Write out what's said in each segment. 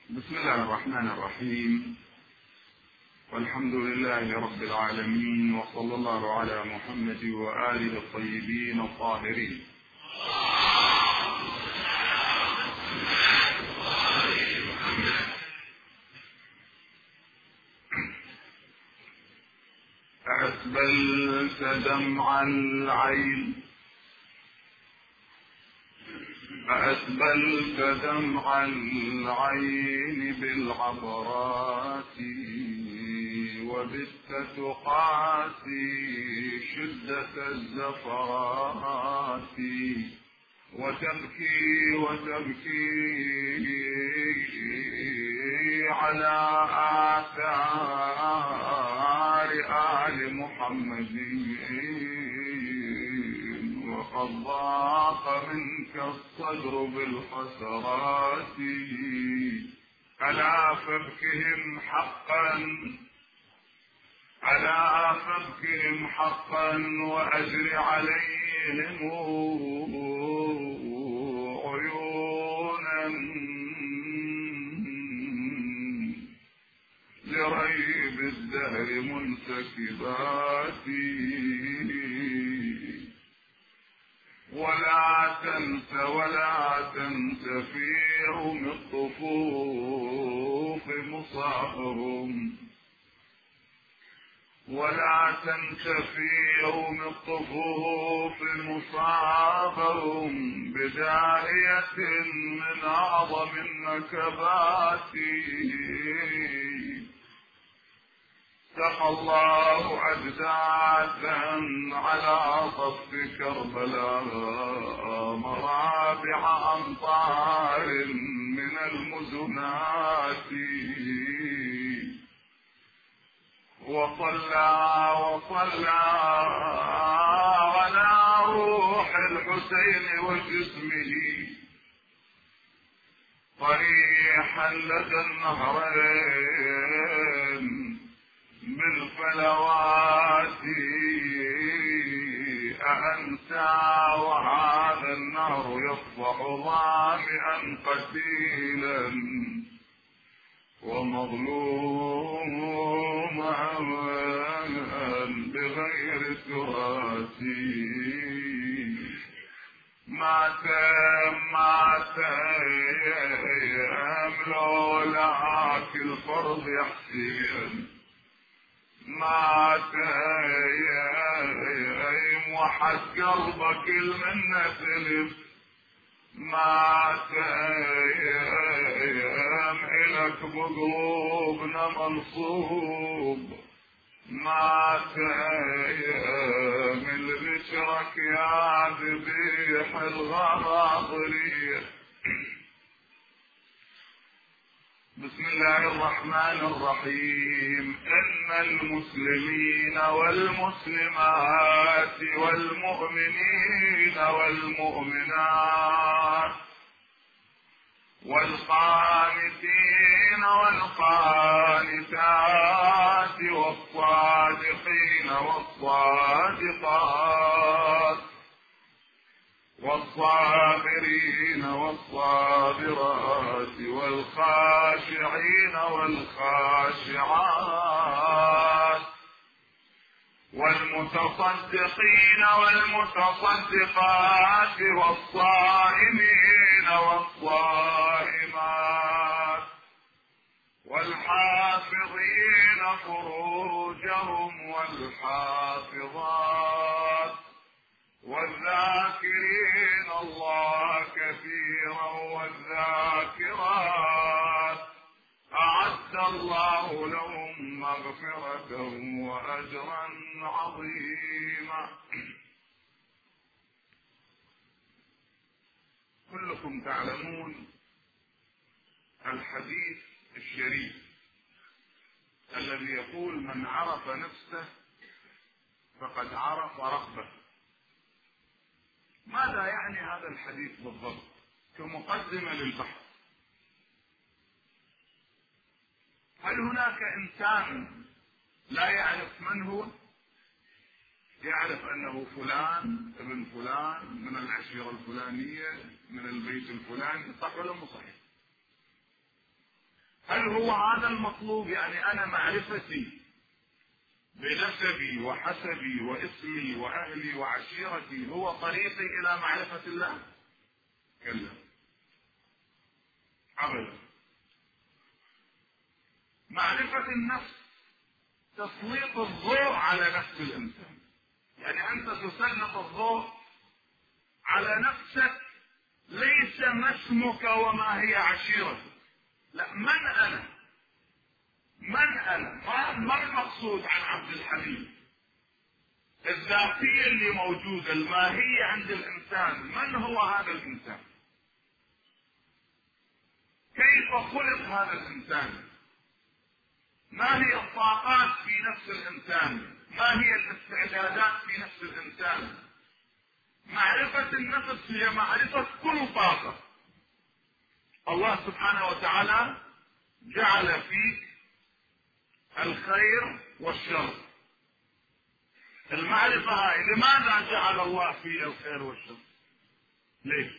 بسم الله الرحمن الرحيم، والحمد لله رب العالمين، وصلى الله على محمد وآله الطيبين الطاهرين. أسبلت دمع العين، أسبلت دمع العين بالعبرات، وبت تقاسي شدة الزفرات، وتبكي على آثار آل محمد، وقد ضاق منك الصدر بالحسرات. ألا فابكهم حقا، ألا فابكهم حقا، وأجر عليهم عيونا لريب الدهر منسكبات. ولا تنس في يوم الطفوف مصابهم، ولا تنس في يوم الطفوف مصابهم بداعية من أعظم النكبات. سقى الله أجداثا على صف كربلاء مرابع أمطار من المزنات، وصلى على روح الحسين وجسمه طريحا لدى النهرين بالفلوات. أأنسى وهذا النهر يصبح ظامئا قتيلا ومظلوما بغير تراث. مات لولاك الفرض يحسين، مات وحد قلبك المنة تلف، مات إلك بقلوبنا منصوب، مات من بشرك يا ذبيح الغراضرية. بسم الله الرحمن الرحيم. إن المسلمين والمسلمات والمؤمنين والمؤمنات والقانتين والقانتات والصادقين والصادقات والصابرين والصابرات والخاشعين والخاشعات والمتصدقين والمتصدقات والصائمين والصائمات والحافظين فروجهم والحافظات والذاكرين الله كثيرا والذاكرات أعد الله لهم مغفرة وأجرا عظيما. كلكم تعلمون الحديث الشريف الذي يقول: من عرف نفسه فقد عرف ربه. ماذا يعني هذا الحديث بالضبط؟ كمقدمة للبحث، هل هناك إنسان لا يعرف من هو؟ يعرف أنه فلان ابن فلان من العشيرة الفلانية من البيت الفلاني، صح ولا مو صحيح؟ هل هو هذا المطلوب؟ يعني أنا معرفتي بنسبي وحسبي واسمي وأهلي وعشيرتي هو طريقي إلى معرفة الله؟ كلا أبدا. معرفة النفس تسليط الضوء على نفس الإنسان. يعني أنت تسلط الضوء على نفسك، ليس ما اسمك وما هي عشيرتك، لا، من أنا؟ من أنا؟ ما المقصود عن عبد الحليم؟ الذاتية اللي موجودة، الماهية عند الإنسان، من هو هذا الإنسان؟ كيف خلق هذا الإنسان؟ ما هي الطاقات في نفس الإنسان؟ ما هي الاستعدادات في نفس الإنسان؟ معرفة النفس هي معرفة كل طاقة. الله سبحانه وتعالى جعل فيك الخير والشر. المعرفة هاي لماذا جعل الله فيه الخير والشر؟ ليش؟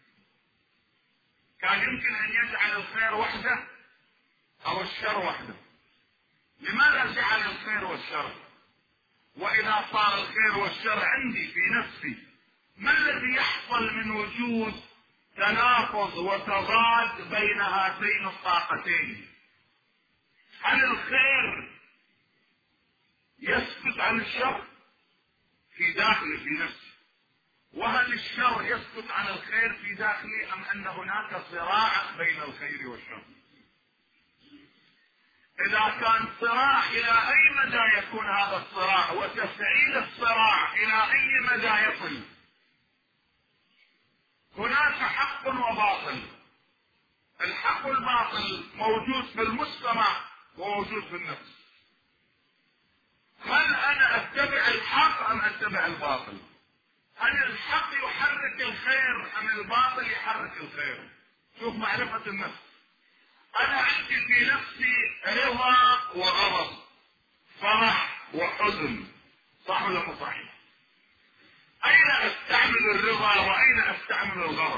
كان يمكن أن يجعل الخير وحده أو الشر وحده. لماذا جعل الخير والشر؟ وإذا صار الخير والشر عندي في نفسي، ما الذي يحصل من وجود تناقض وتضاد بين هاتين الطاقتين؟ هل الخير يسكت عن الشر في داخلي في نفسي؟ وهل الشر يسكت عن الخير في داخلي، أم أن هناك صراع بين الخير والشر؟ إذا كان صراع، إلى أي مدى يكون هذا الصراع؟ وتفعيل الصراع إلى أي مدى يصل؟ هناك حق وباطل. الحق والباطل موجود في المجتمع وموجود في النفس. هل أنا أتبع الحق أم أتبع الباطل؟ هل الحق يحرك الخير أم الباطل يحرك الخير؟ شوف معرفة النفس. أنا عندي في نفسي رضا وغضب، فرح وحزن، صح ولا مو صحيح؟ أين أستعمل الرضا وأين أستعمل الغضب؟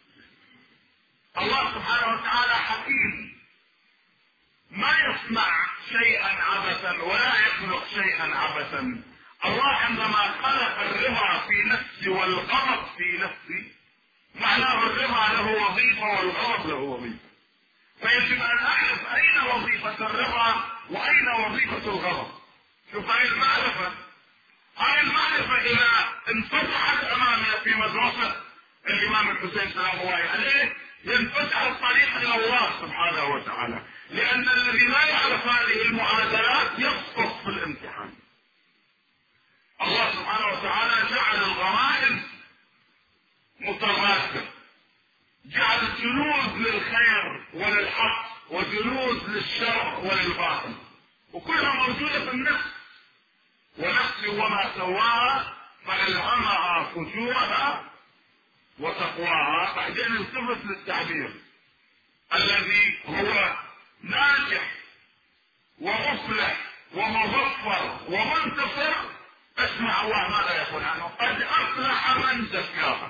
الله سبحانه وتعالى حكيم، ما يصنع شيئا عبثا ولا يخلق شيئا عبثا. الله عندما خلق الرضا في نفسي والغضب في نفسي، معناه الرضا له وظيفة والغضب له وظيفة، فيجب أن أعرف أين وظيفة الرضا وأين وظيفة الغضب. شوف هاي المعرفة، هاي المعرفة إذا انفتحت أمامنا في مدرسة الإمام الحسين سلام الله عليه، ينفتح الطريق إلى الله سبحانه وتعالى، لأن الذي لا يعرف هذه المعادلات يسقط في الامتحان. الله سبحانه وتعالى جعل الغرائز متراتبة، جعل جنود للخير وللحق وجنود للشر وللباطل، وكلها موجودة في النفس. ونفس وما سواها فألهمها فجورها وتقواها. بعدين التفت للتعبير الذي هو ناجح ومفلح ومظفر ومنتصر. اسمع الله ماذا يقول عنه: قد أفلح من زكاها.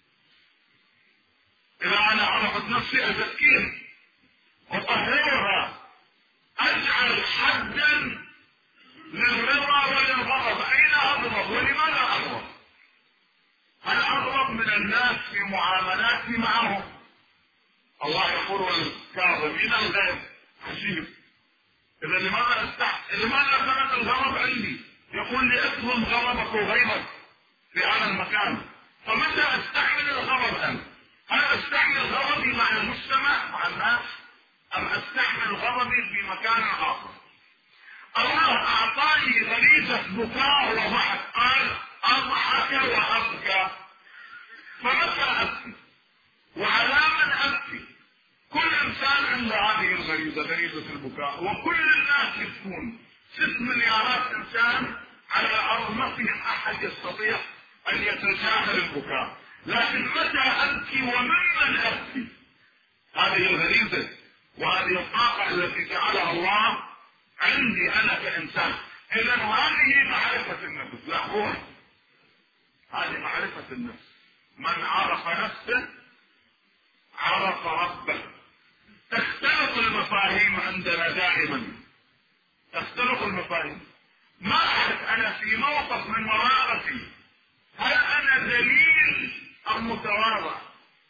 إذا أنا عرفت نفسي أزكيها وأطهرها، أجعل حدا للرضا وللغضب. أين أغضب ولماذا أغضب؟ هل أغضب من الناس في معاملاتي معهم؟ الله يقول: والكاظمين الغيظ. عجيب. إذا لماذا كانت الغضب عندي؟ يقول لي: اكظم غضبك وغيظك في هذا المكان. فمتى أستعمل الغضب أنا؟ هل أستعمل غضبي مع المجتمع مع الناس، أم أستعمل غضبي في مكان آخر؟ الله أعطاني غريزة بكاء وضحك، قال: أضحك وأبكى. فمتى أبكي؟ وعلى من أبكي؟ كل إنسان عنده هذه الغريزة، غريزة البكاء، وكل الناس يبكون. 6 مليارات إنسان على الأرض، ما فيهم أحد يستطيع أن يتجاهل البكاء. لكن متى أبكي وممن أبكي؟ هذه الغريزة وهذه الطاقة التي جعلها الله عندي أنا كإنسان. إذا هذه معرفة النفس. لا، هو هذه معرفة النفس. من عرف نفسه عرف ربه. تختلط المفاهيم عندنا دائما تختلف المفاهيم. ما أعرف أنا في موقف من مواقفي هل أنا ذليل أم متواضع؟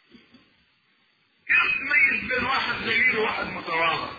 كيف تميز بين واحد ذليل وواحد متواضع؟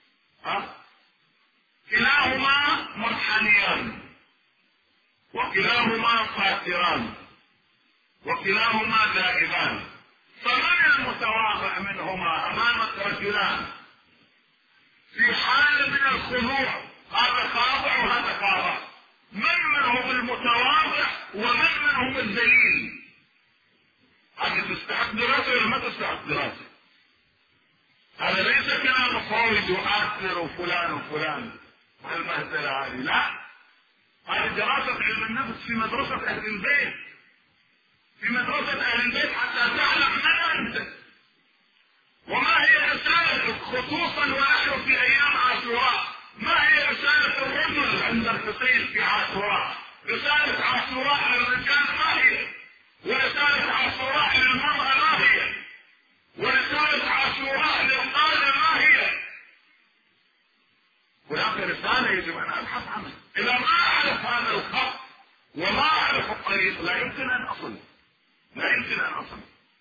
كلاهما منحنيان، وكلاهما خاسران، وكلاهما ذائبان. فمن المتواضع منهما أمامك رجلان في حال من الخضوع، هذا خاضع وهذا خاضع، من منهم المتواضع ومن منهم الذليل؟ هذه تستحق دراسة ولا ما تستحق دراسة؟ هذا ليس كلام فرويد وآثر وفلان وفلان المهزلة هذه، لا، هذه دراسة علم النفس في مدرسة أهل البيت، في مدرسة أهل البيت حتى تعلم من أنت وما هي رسالة، خصوصا ونحن في أيام عاشوراء، ما هي رسالة الرجل عند الحسين في عاشوراء؟ رسالة عاشوراء للرجال ما هي؟ ورسالة عاشوراء للمرأة ما هي؟ ورسالة عاشوراء للقادة ما هي؟ هناك رسالة يجب أن أبحث عنها. إذا ما أعرف هذا الخط وما أعرف الطريق لا يمكن أن أصل، لا يمكن أن أصل.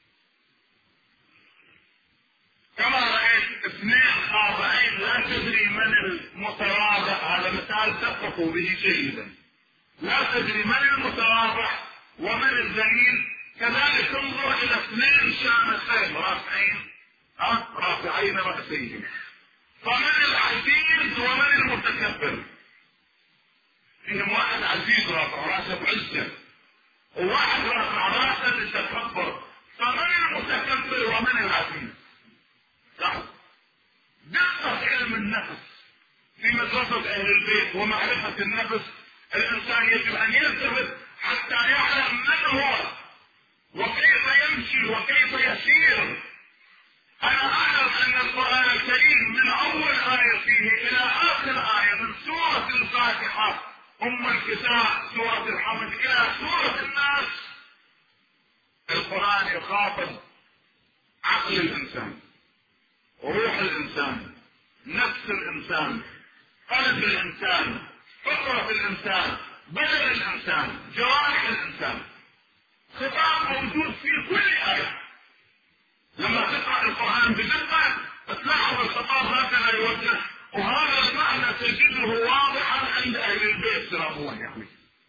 كما رأيت اثنين خاضعين لا تدري من المتواضع، هذا مثال تفقوا به جيدا، لا تدري من المتواضع ومن الذليل. كذلك انظر إلى اثنين شامخين رافعين رأسيهم، فمن العزيز ومن المتكبر؟ فيهم واحد عزيز رافع راسه بعزة، وواحد رافع راسه للتكبر، فمن المتكبر ومن العزيز؟ صح؟ دقة علم النفس في مدرسة أهل البيت ومعرفة النفس، الإنسان يجب أن يلتفت حتى يعلم من هو وكيف يمشي وكيف يسير. أنا أعلم أن القرآن الكريم من أول آية فيه إلى آخر آية من سورة الفاتحة أم الكتاب سورة الحمد إلى سورة الناس، القرآن يخاطب عقل الإنسان، روح الإنسان، نفس الإنسان، قلب الإنسان، فطرة الإنسان، بدن الإنسان، جوارح الإنسان. خطاب موجود في كل آية. لما تقرأ القرآن بدقة تلاحظ الخطاب هكذا يوجه، وهذا المعنى تجده واضحا عند أهل البيت سلام الله عليه.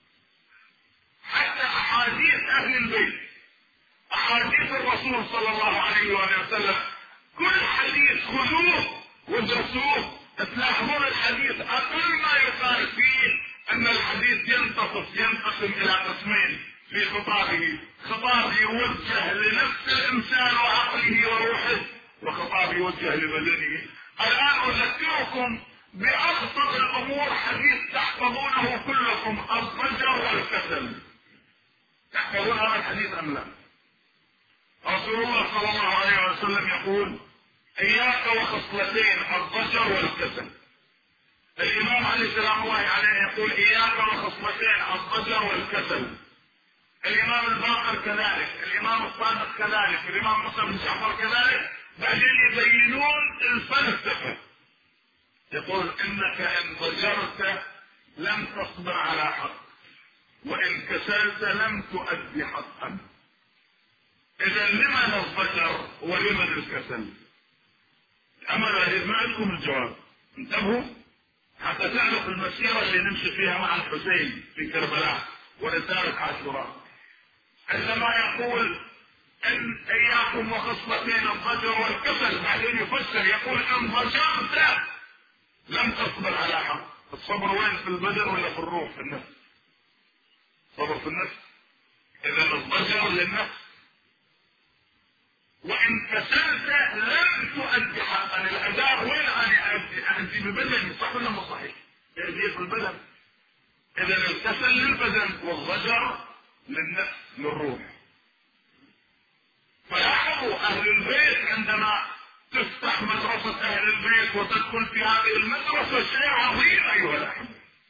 حتى أحاديث أهل البيت، أحاديث الرسول صلى الله عليه وسلم، كل حديث خذوه وادرسوه تلاحظون الحديث أقل ما يقال فيه أن الحديث ينقسم إلى قسمين في خطابه، خطاب يوجه لنفس الإنسان وعقله وروحه، وخطاب يوجه لبدنه. الآن أذكركم بأبسط الأمور، حديث تحفظونه كلكم، الضجر والكسل. تحفظون هذا الحديث أم لا؟ رسول الله صلى الله عليه وسلم يقول إياك وخصلتين، الضجر والكسل. الإمام علي سلام الله عليه يقول إياك وخصلتين، الضجر والكسل. الإمام الباقر كذلك، الإمام الصادق كذلك، الإمام موسى بن جعفر كذلك. بعدين يبينون الفلسفة، يقول إنك إن ضجرت لم تصبر على حق، وإن كسلت لم تؤدي حقا. إذا لمن الضجر ولمن الكسل؟ أمل ما عندكم الجواب، انتبهوا حتى تعرف المسيرة اللي نمشي فيها مع الحسين في كربلاء ورسالة عاشوراء. عندما يقول ان اياكم وخصلتين، الضجر والكسل، بعدين يفسر يقول ان ضجرت لم تصبر على حق. الصبر وين؟ في البدن ولا في الروح؟ في النفس. صبر في النفس. اذا الضجر للنفس. وان كسلت لم تؤدي حقا. الاداء وين انا اؤدي ببدني، صح ولا مو صحيح؟ يأدي في البدن. اذا الكسل للبدن والضجر للنفس للروح. فلاحظوا أهل البيت عندما تفتح مدرسة أهل البيت وتدخل في هذه المدرسة شيء عظيم أيها الأحبة.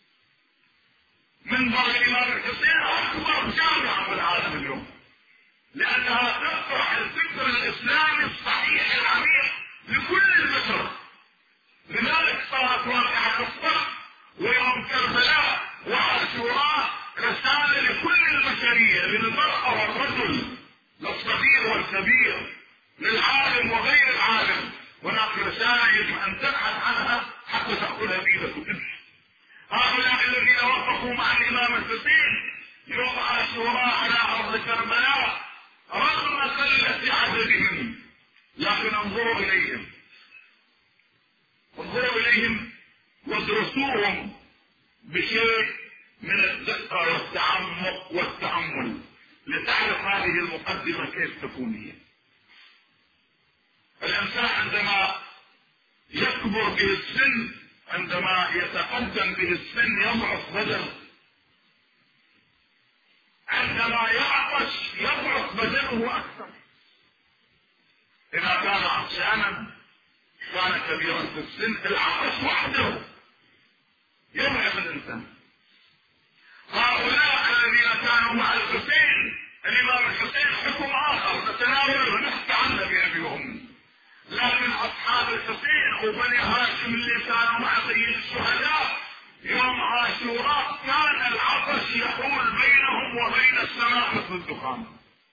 منبر الإمام الحسين أكبر جامعة في العالم اليوم، لأنها تطرح الفكر الإسلامي الصحيح العميق لكل البشر. كبير للعالم وغير العالم، هناك رسالة يجب ان تبحث عنها حتى تأخذها بيدك وتمشي. هؤلاء الذين وقفوا مع الامام الحسين يوم عاشوراء على ارض كربلاء رغم قلة عددهم، لكن انظروا اليهم وادرسوهم بشيء من الدقة والتعمق والتأمل لتعرف هذه المقدمة كيف تكون هي. الانسان عندما يكبر به السن، عندما يتقدم به السن يضعف بدنه، عندما يعطش يضعف بدنه اكثر. اذا كان عطشانا كان كبيرا في السن العطش وحده يضعف الانسان. هؤلاء الذين كانوا مع الحسين، الامام الحسين حكم اخر نتناوله ونحكي عنه بابي وامي، لكن اصحاب الحسين وبني هاشم اللي كانوا مع سيد الشهداء يوم عاشوراء كان العطش يحول بينهم وبين السماء مثل الدخان.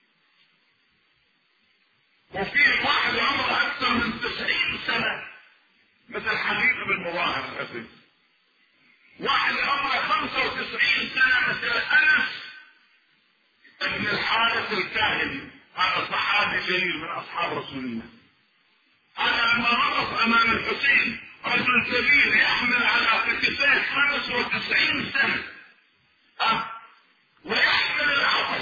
وفي واحد عمره اكثر من 90 سنة مثل حبيب بن مظاهر الاسد، واحد عمره 95 سنة مثل انس ابن الحارث الكاهلي، هذا صحابي جليل من اصحاب رسول الله. هذا لما وقف امام الحسين رجل كبير يحمل على كتفيه 95 سنة ويحمل العطش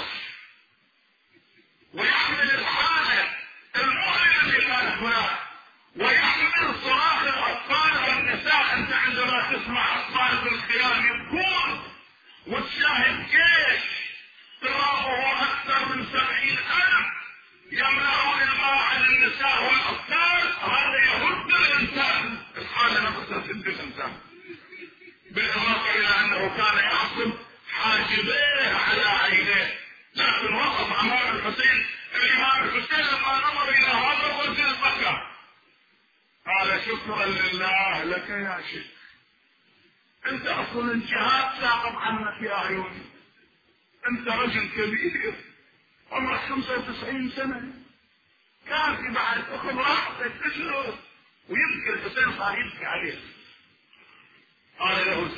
ويحمل الحاجة المؤلمة اللي كانت هناك ويحمل صراخ الاطفال والنساء. انت عندما تسمع اطفال في الخيام يبكون وتشاهد جيش قرابه اكثر من 70,000 يمنعون الماء عن النساء والاطفال، هذا يهد الانسان، الحاجة نفسها تهد الانسان. بالاضافة الى انه كان يعصب حاجبيه على عينيه. لكن وقف امام الحسين، الامام الحسين لما نظر الى هذا الرجل بكى، قال شكرا لله لك يا شيخ، انت اصلا الجهاد ساقط عنك يا عيوني، انت رجل كبير عمرك 95 سنة، كان في بعد اخذ راحتك تشرب. ويبكي الحسين، صار يبكي عليه. قال له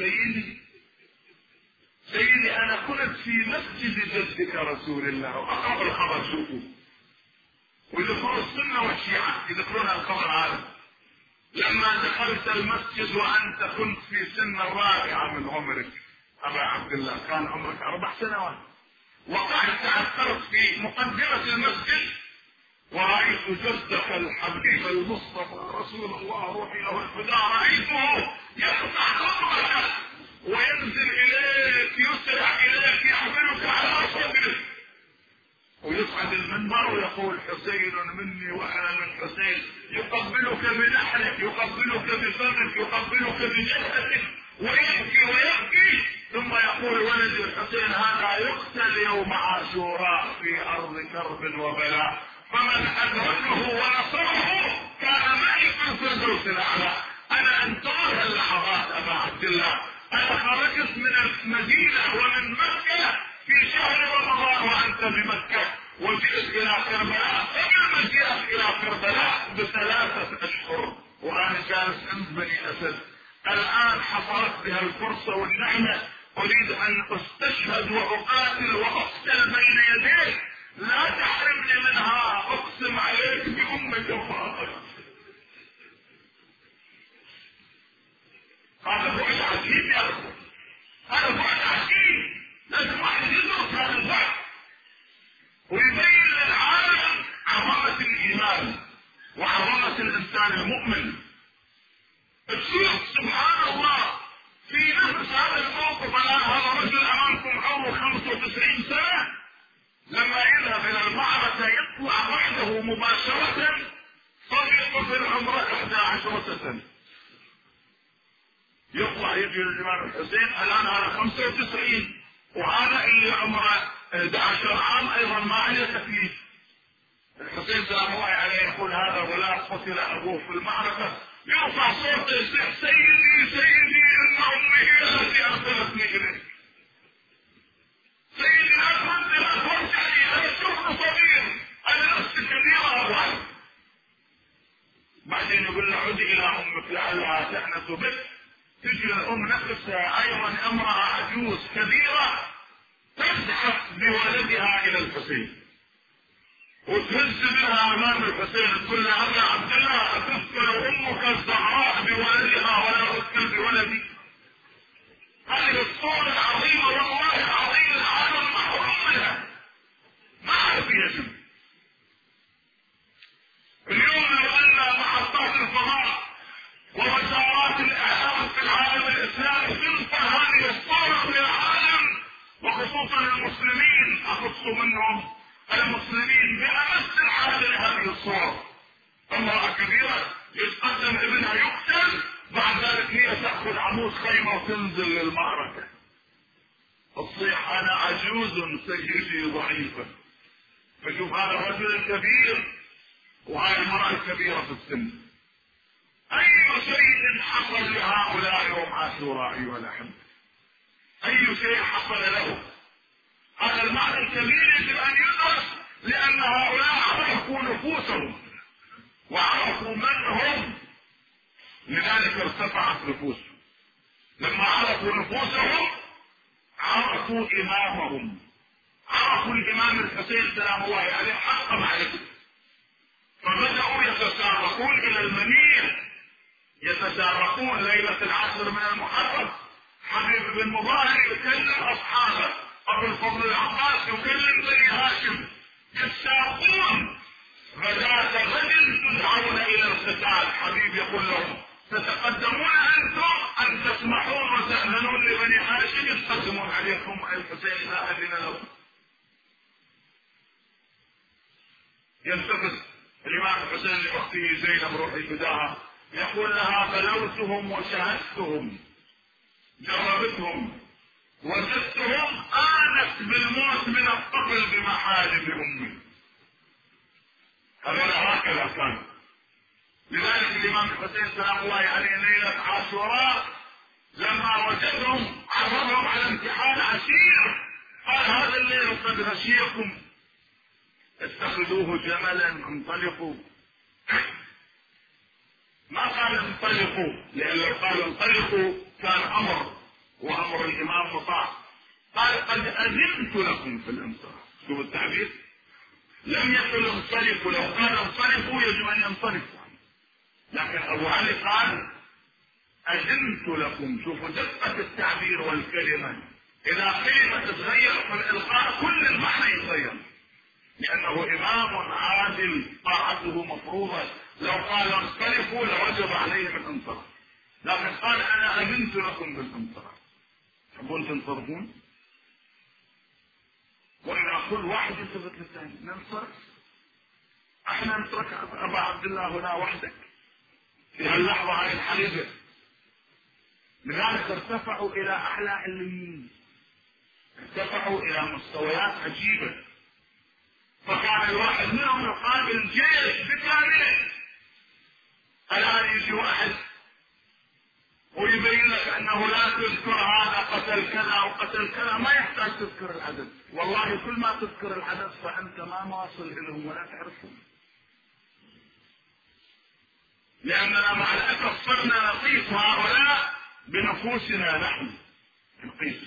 سيدي انا كنت في مسجد جدك رسول الله، واقرأ الخبر شوفوا، ويذكرون السنة والشيعة يذكرون الخبر هذا. لما دخلت المسجد وانت كنت في سن الرابعة من عمرك ابا عبد الله، كان عمرك 4 سنوات، وقعدت تعثرت في مقدمة المسجد ورأيت جدك الحبيب المصطفى رسول الله روحي له الفداء، رأيته يقطع خطوتك وينزل اليك يسرع اليك يحملك على صدرك ويصعد المنبر ويقول حسين مني وانا من حسين، يقبلك بنحرك، يقبلك بفمك، يقبلك بجسدك ويبكي ثم يقول ولد الحسين هذا يقتل يوم عاشوراء في ارض كرب وبلاء، فمن ادركه ونصره كان معي في الفردوس الاعلى. انا انتظر اللحظات ابا عبد الله، انا خرجت من المدينة ومن مكة في شهر رمضان وانت بمكة، وجئت الى كربلاء قبل مجيئك الى كربلاء ب3 اشهر وانا جالس عند بني اسد. الان حصلت بها الفرصة والنعمة، اريد ان استشهد واقاتل واقتل بين يديك، لا تحرمني منها، اقسم عليك بامك وفاطمة. هذا بعد عجيب يا اخوة، هذا بعد عجيب، لازم واحد يدرس هذا البعد ويبين للعالم عظمة الايمان وعظمة الانسان المؤمن. تشوف سبحان الله في نفس هذا الموقف. الان هذا الرجل امامكم عمره 95 سنة، لما يذهب الى المعركة يطلع بعده مباشرة صديق في العمر 11 سنة، يطلع يجي للامام الحسين. الان هذا 95 وهذا اللي عمره 11 عام ايضا ما عليه تكليف. الحسين سلام الله عليه يقول هذا غلام قتل ابوه في المعركة، يرفع صوته يصيح سيدي ان امي هي التي ارسلتني اليك، سيدي لا ترجعني، انا شفت صغير، انا نفسك كبيرة أبو علي. بعدين يقول له عد إلى أمك لعلها تأنس بك. تجي الأم نفسها أيضا امرأة عجوز كبيرة تزحف بولدها إلى الحسين وتهز بها أمام الحسين تقول له أبا عبد الله أتذكر أمك الزهراء بولدها ولا أذكر بولدي؟ هذه الصورة العظيمة والله العظيم العالم محروم منها، ما أعرف يجب. اليوم لو أن محطات الفضاء ووزارات الإعلام في العالم الإسلامي تنقل هذه الصورة للعالم وخصوصا المسلمين، أخص منهم المسلمين بأمس الحاجة لهذه الصورة. امرأة كبيرة يتقدم ابنها يقتل، بعد ذلك هي تأخذ عمود خيمة وتنزل للمعركة تصيح أنا عجوز سيدي ضعيفة. فشوف هذا الرجل الكبير وهاي المرأة الكبيرة في السن. أي شيء حصل لهؤلاء يوم عاشوراء أيها الأحبة؟ أي شيء حصل له؟ هذا المعنى الكبير يجب أن يدرس، لأن هؤلاء عرفوا نفوسهم وعرفوا من هم، لذلك ارتفعت نفوسهم. لما عرفوا نفوسهم عرفوا إمامهم، عرفوا الإمام الحسين سلام الله عليه حق معرفته، فبدأوا يتسابقون إلى المنير، يتسابقون ليلة العاشر من المحرم. حبيب بن مظاهر يكلم أصحابه، أبو الفضل العباس يكلم بني هاشم، يتسابقون غداة غد تدعون إلى القتال. حبيب يقول لهم تتقدمون أنتم أن تسمحون وتأذنون لبني هاشم يتقدمون عليكم الحسين إذا أذن لهم. يلتفت الإمام الحسين لأخته زينب روحي فداها يقول لها بلوتهم وشهدتهم، جربتهم وجدتهم آنست بالموت من الطفل بمحارم أمي. هذا هكذا كان. لذلك الإمام الحسين سلام الله عليه ليلة عاشوراء لما وجدهم عرضهم على امتحان عسير، قال هذا الليل قد غشيكم اتخذوه جملا انطلقوا. ما قال انطلقوا، لأن لو قال انطلقوا كان أمر وأمر الإمام مطاع. قال قد أذنت لكم في الانصراف. شوفوا التعبير، لم يقل انطلقوا، لو قال انطلقوا يجب أن ينطلقوا، لكن أبو علي قال أذنت لكم. شوفوا دقة التعبير والكلمة، إذا كلمة تتغير في الإلقاء كل المعنى يتغير، لأنه إمام عادل طاعته مفروضة. لو قال انصرفوا لوجب عليهم الانصراف، لكن قال أنا أذنت لكم بالانصراف. تحبون تنصرفون؟ وإذا كل واحد يثبت للثاني ننصرف، احنا نترك أبا عبد الله هنا وحدك في هاللحظة هاي الحرجة. لذلك ارتفعوا إلى أعلى علمين، ارتفعوا إلى مستويات عجيبة. فكان الواحد منهم يقابل جيش بكامله. الآن يجي واحد ويبين لك أنه لا تذكر هذا قتل كذا وقتل كذا، ما يحتاج تذكر العدد. والله كل ما تذكر العدد فأنت ما واصل إليهم ولا تعرفهم، لأننا مع الأسف صرنا نقيس هؤلاء بنفوسنا نحن نقيس.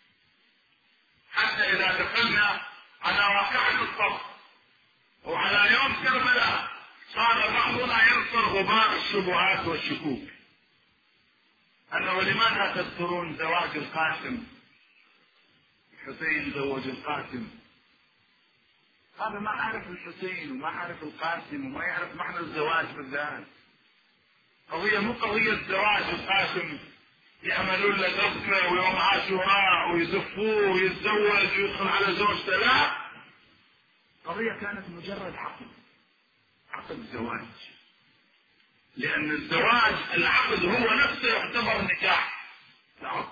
حتى إذا دخلنا على واقعة الصف وعلى يوم كربلاء صار بعضنا ينصر غبار الشبهات والشكوك، أنه لماذا تذكرون زواج القاسم؟ الحسين زوج القاسم. هذا ما عارف الحسين وما عارف القاسم وما يعرف معنى الزواج بالذات. قضية مو قضية زواج القاسم يعملون له دفنة ويوم عاشوراء ويزفوه ويتزوج ويدخل على زوجته، لا، قضية كانت مجرد عقد زواج، لأن الزواج العقد هو نفسه يعتبر نكاح. نعم.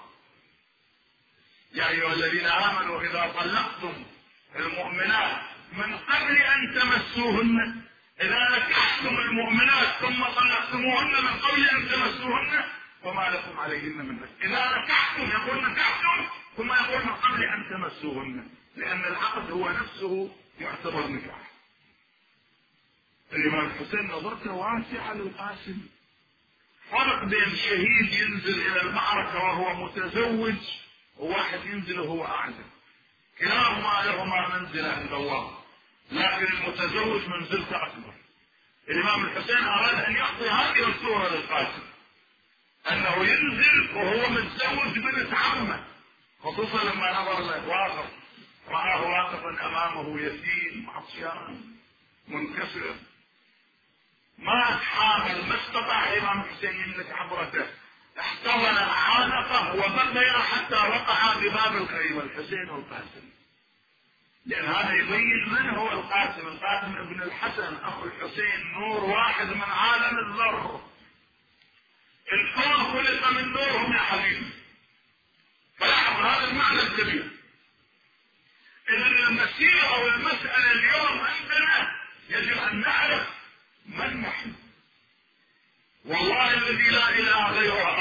يا أيها الذين آمنوا إذا طلقتم المؤمنات من قبل أن تمسوهن، إذا نكحتم المؤمنات ثم طلقتموهن من قبل أن تمسوهن فما لكم عليهن من حق. إذا نكحتم يقول نكحتم ثم يقول من قبل أن تمسوهن، لأن العقد هو نفسه يعتبر نكاح. الإمام الحسين نظرته واسعة للقاسم. فرق بين شهيد ينزل إلى المعركة وهو متزوج وواحد ينزل وهو أعزب، كلاهما لهما منزلة عند الله، لكن المتزوج منزلته أكبر. الإمام الحسين أراد أن يعطي هذه الصورة للقاسم، أنه ينزل وهو متزوج بنت عمه، خصوصا لما نظر له واقف، رآه واقفا أمامه يتيم عطشان منكسر، ما تحامل، ما استطاع الإمام الحسين يملك عبرته، احتضن عانقه وبقي حتى وقع بباب الخيمة الحسين والقاسم، لأن هذا يبين من هو القاسم. القاسم ابن الحسن أخو الحسين، نور واحد من عالم الذر، الكون خلق من نورهم يا حبيبي. فلاحظ هذا المعنى الكبير. إذن المسيرة أو المسألة اليوم عندنا يجب أن نعرف من نحن. والله الذي لا إله غيره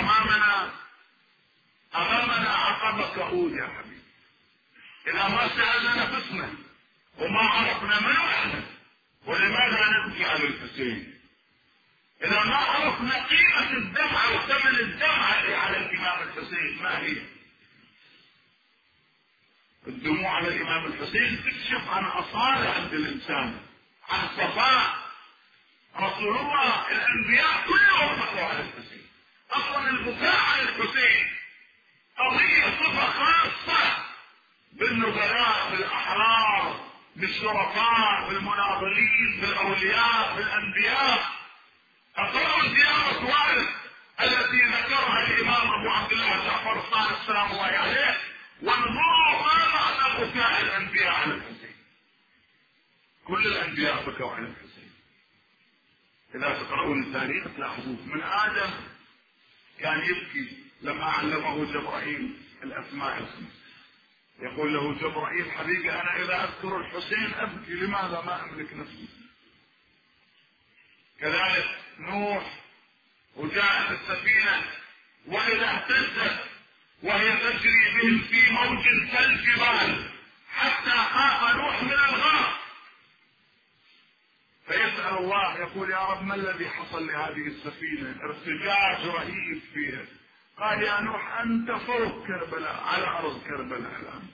أمامنا عقبة كؤود يا حبيبي. إذا ما سألنا نفسنا وما عرفنا من نحن ولماذا نبكي على الحسين، إذا ما عرفنا قيمة الدمعة وثمن الدمعة على الإمام الحسين ما هي، الدموع على الإمام الحسين تكشف عن أصالة عند الإنسان، عن صفاء. رسول الله الأنبياء كلهم بكوا على الحسين. أصلا البكاء على الحسين قضية صفة خاصة بالنبلاء، بالأحرار، بالشرفاء، بالمناضلين، بالأولياء، بالأنبياء. أقرأوا زيارة وارث التي ذكرها الإمام أبو عبد الله جعفر الصادق السلام الله عليه، وانظروا ما معنى بكاء الأنبياء على الحسين. كل الأنبياء بكوا على الحسين. إذا تقرؤون التاريخ تلاحظون من آدم كان يبكي لما علمه جبرائيل الأسماء الخمس، يقول له جبرائيل حبيبي أنا إذا أذكر الحسين أبكي، لماذا ما أملك نفسي؟ كذلك نوح وجاءت السفينة وإذا اهتزت وهي تجري بهم في موج كالجبال حتى خاف نوح من الغرق، فيسأل الله يقول يا رب ما الذي حصل لهذه السفينة؟ ارتجاج رهيب فيها. قال يا نوح أنت فوق كربلاء، على أرض كربلاء الآن،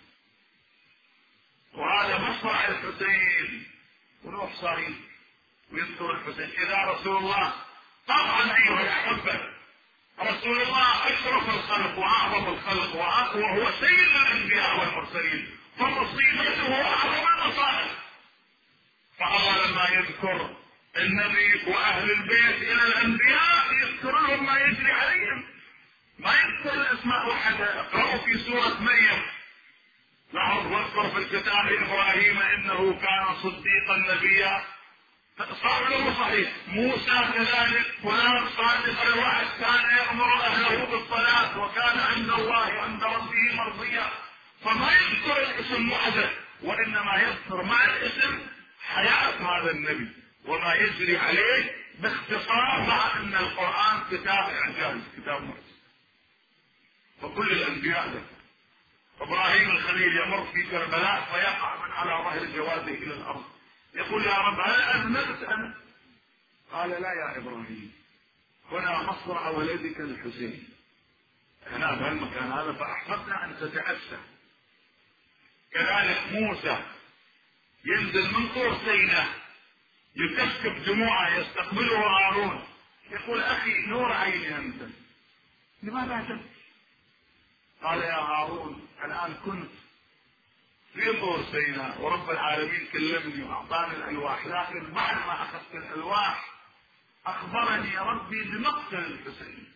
وهذا مصرع الحسين. ونوح صحيح ويذكر الحسين. إذا رسول الله طبعا أيها الأحبة رسول الله أشرف الخلق وأعظم الخلق وهو سيد الأنبياء والمرسلين، فمصيبته أعظم المصائب. فالله لما يذكر النبي وأهل البيت إلى الأنبياء يذكر لهم ما يجري عليهم، ما يذكر الأسماء وحدها. اقرأوا في سورة مريم، لاحظ واذكر في الكتاب إبراهيم إنه كان صديقا نبيا. صار له صحيح. موسى كذلك فلان صادق الوعد، كان يأمر أهله بالصلاة وكان عند الله وعند ربه مرضيا. فما يذكر الاسم وحده، وإنما يذكر مع الاسم حياة هذا النبي وما يجري عليه باختصار، مع أن القرآن كتاب إعجاز، كتاب معجز. وكل الأنبياء ذكر. إبراهيم الخليل يمر في كربلاء فيقع من على ظهر جواده إلى الأرض، يقول يا رب هل أذنبت أنا؟ قال لا يا إبراهيم، هنا مصرع ولدك الحسين، هنا بهالمكان هذا، فأحببنا أن تتأسى. كذلك موسى ينزل من طور سيناء يكشف دموعه، يستقبله هارون، يقول أخي نور عيني أنت، لماذا تبكي؟ قال يا هارون الآن كنت في طور سيناء ورب العالمين كلمني وأعطاني الألواح، لكن بعد ما أخذت الألواح أخبرني ربي بمقتل الحسين.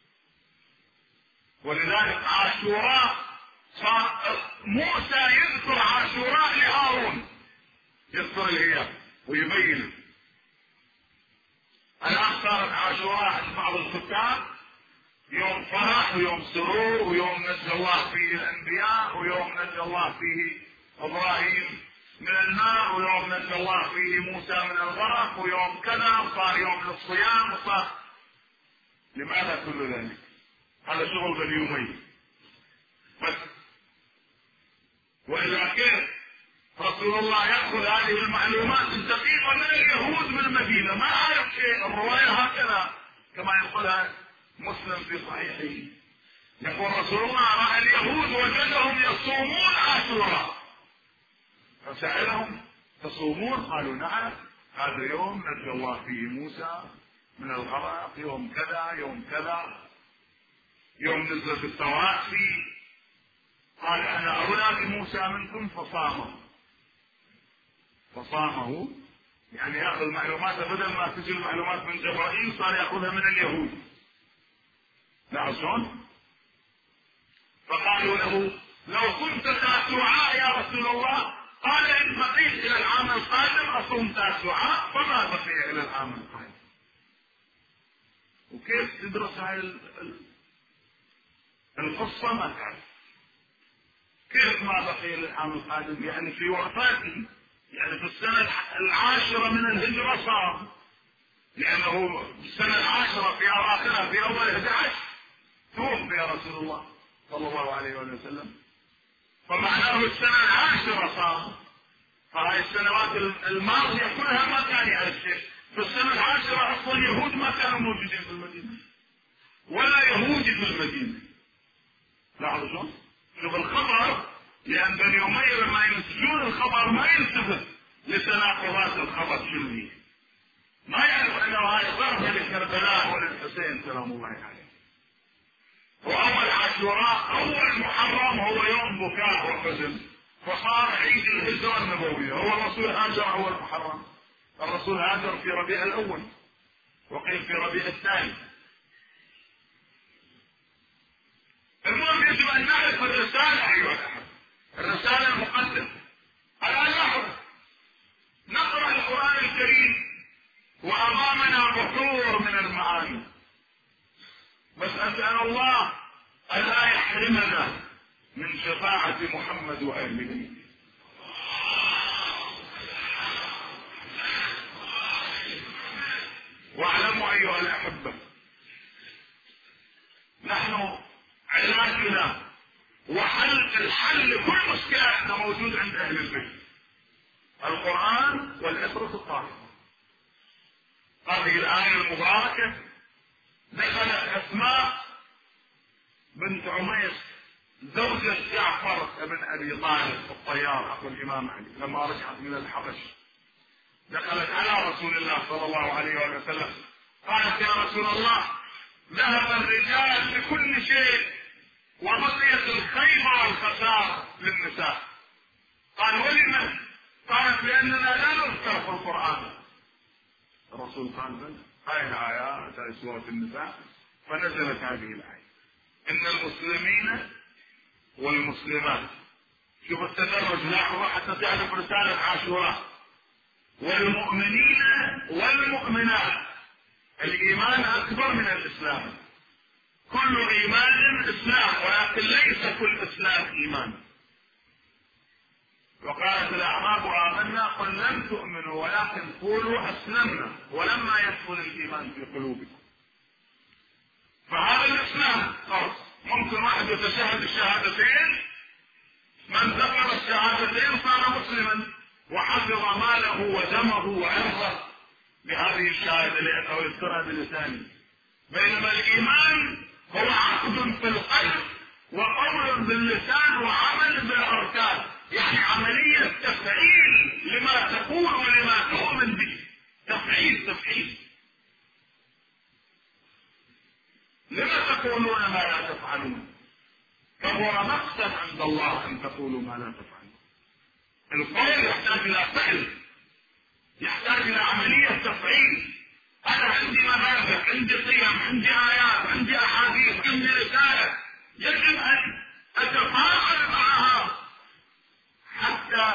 ولذلك عاشوراء موسى يذكر عاشوراء لهارون، يذكر الهيام ويبين. الآن صارت عاشوراء عند بعض الكتاب يوم فرح ويوم سرور ويوم نجى الله فيه الأنبياء ويوم نجى الله فيه إبراهيم من النار ويوم نجى الله فيه موسى من الغرق ويوم كذا، وصار يوم للصيام وصار. لماذا كل ذلك؟ هذا شغل باليومين بس. وإذا كيف رسول الله يأخذ هذه المعلومات الدقيقة من اليهود من المدينة، ما عرف شيء. الرواية هكذا كما يقولها مسلم في صحيحه، يقول رسول الله رأى اليهود وجدهم يصومون عاشوراء فسألهم تصومون؟ قالوا نعم، هذا يوم نجى الله فيه موسى من الغرق، يوم كذا يوم كذا، يوم نزلت التوراة فيه. قال أنا أولى بموسى منكم فصامه، يعني يأخذ معلومات بدل ما تجي المعلومات من جبرائيل صار يأخذها من اليهود. لا شلون؟ فقالوا له لو كنت تاسوعاء يا رسول الله، قال إن بقيت إلى العام القادم أصوم تاسوعاء، فما بقي إلى العام القادم. وكيف تدرس هاي القصة ما تعرف. كيف ما بقي إلى العام القادم؟ يعني في وفاته، يعني في السنة 10 من الهجرة صار، لأنه السنة 10 في أواخرها في أول 11 توفي يا رسول الله صلى الله عليه وسلم، فمعناه السنة 10 صار. فهذه السنوات الماضية كلها ما كان يعرف شيء. في السنة 10 أصلا اليهود ما كانوا موجودين في المدينة ولا يهودي في المدينة. لاحظوا شوف الخبر، لأن بني أمية لما ينسجون الخبر ما يلتفت لتناقضات الخبر كله، ما يعرف أنه هاي ضربة لكربلاء وللحسين سلام الله عليه. وأول عاشوراء أول محرم هو يوم بكاء وحزن، فصار عيد الهجرة النبوية. هو الرسول هاجر أول محرم، الرسول هاجر في ربيع الأول وقيل في ربيع الثاني. المهم يجب أن نعرف الرسالة أيها الأحبة، الرسالة المقدسة. الآن لاحظ نقرأ القرآن الكريم وأمامنا بحور من المعاني، بس أسأل الله ألا يحرمنا من شفاعة محمد وأهل بيته. واعلموا أيها الأحبة، نحن علاجنا الحل لكل مشكلة احنا موجود عند أهل البيت، القرآن والعبرة الطاهرة. هذه الآية المباركة دخلت أسماء بنت عميس زوجة جعفر بن أبي طالب الطيار أخو الإمام علي لما رجعت من الحبش، دخلت على رسول الله صلى الله عليه وسلم قالت يا رسول الله ذهب الرجال بكل شيء وبقيت الخيبة والخسارة للنساء. قال ولم؟ قالت لأننا لا نذكر في القرآن. الرسول قال بل هاي الآيات هاي سورة النساء، فنزلت هذه الآية إن المسلمين والمسلمات، شوف التدرج لاحظوا حتى تعرف رسالة عاشوراء، والمؤمنين والمؤمنات. الإيمان أكبر من الإسلام، كل إيمان إسلام ولكن ليس كل إسلام إيمان. وقالت الأعراب آمنا قل لم تؤمنوا ولكن قولوا أسلمنا ولما يدخل الإيمان في قلوبكم. فهذا الإسلام خلاص، ممكن واحد يتشهد الشهادتين، من ذكر الشهادتين صار مسلما وحفظ ماله ودمه وعرضه بهذه الشهادة لأنه يذكرها بلسانه، بينما الإيمان هو عقد في القلب وقول باللسان وعمل بالأركان، يعني عملية تفعيل لما تقول ولما تؤمن به، تفعيل. لما تقولون ما لا تفعلون؟ كبر مقتا عند الله أن تقولوا ما لا تفعلون. القول يحتاج إلى فعل، يحتاج إلى عملية تفعيل. أنا عندي مبادئ، عندي قيم، عندي آيات، عندي أحاديث، عندي رسالة، يجب أن أتفاعل معها حتى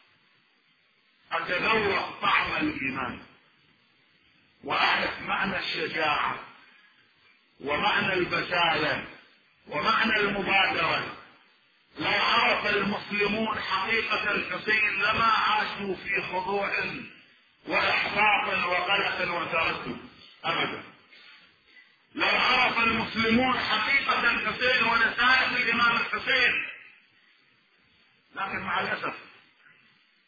أتذوق طعم الإيمان وأعرف معنى الشجاعة ومعنى البسالة ومعنى المبادرة. لو عرف المسلمون حقيقة الحسين لما عاشوا في خضوع وإحباط وقلق وتردد أبدا. لو عرف المسلمون حقيقة الحسين ورسالة الإمام الحسين، لكن مع الأسف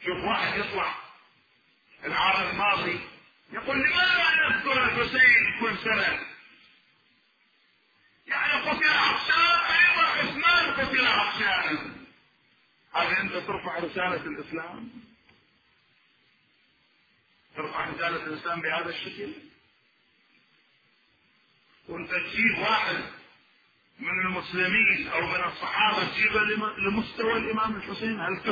شوف واحد يطلع العام الماضي يقول لماذا نذكر الحسين كل سنة؟ يعني قتل عطشان، ايضا عثمان قتل عطشان. هل انت ترفع رسالة الاسلام؟ ترفع رسالة الاسلام بهذا الشكل؟ وانت تجيب واحد من المسلمين او من الصحابة تجيبه لمستوى الامام الحسين؟ هل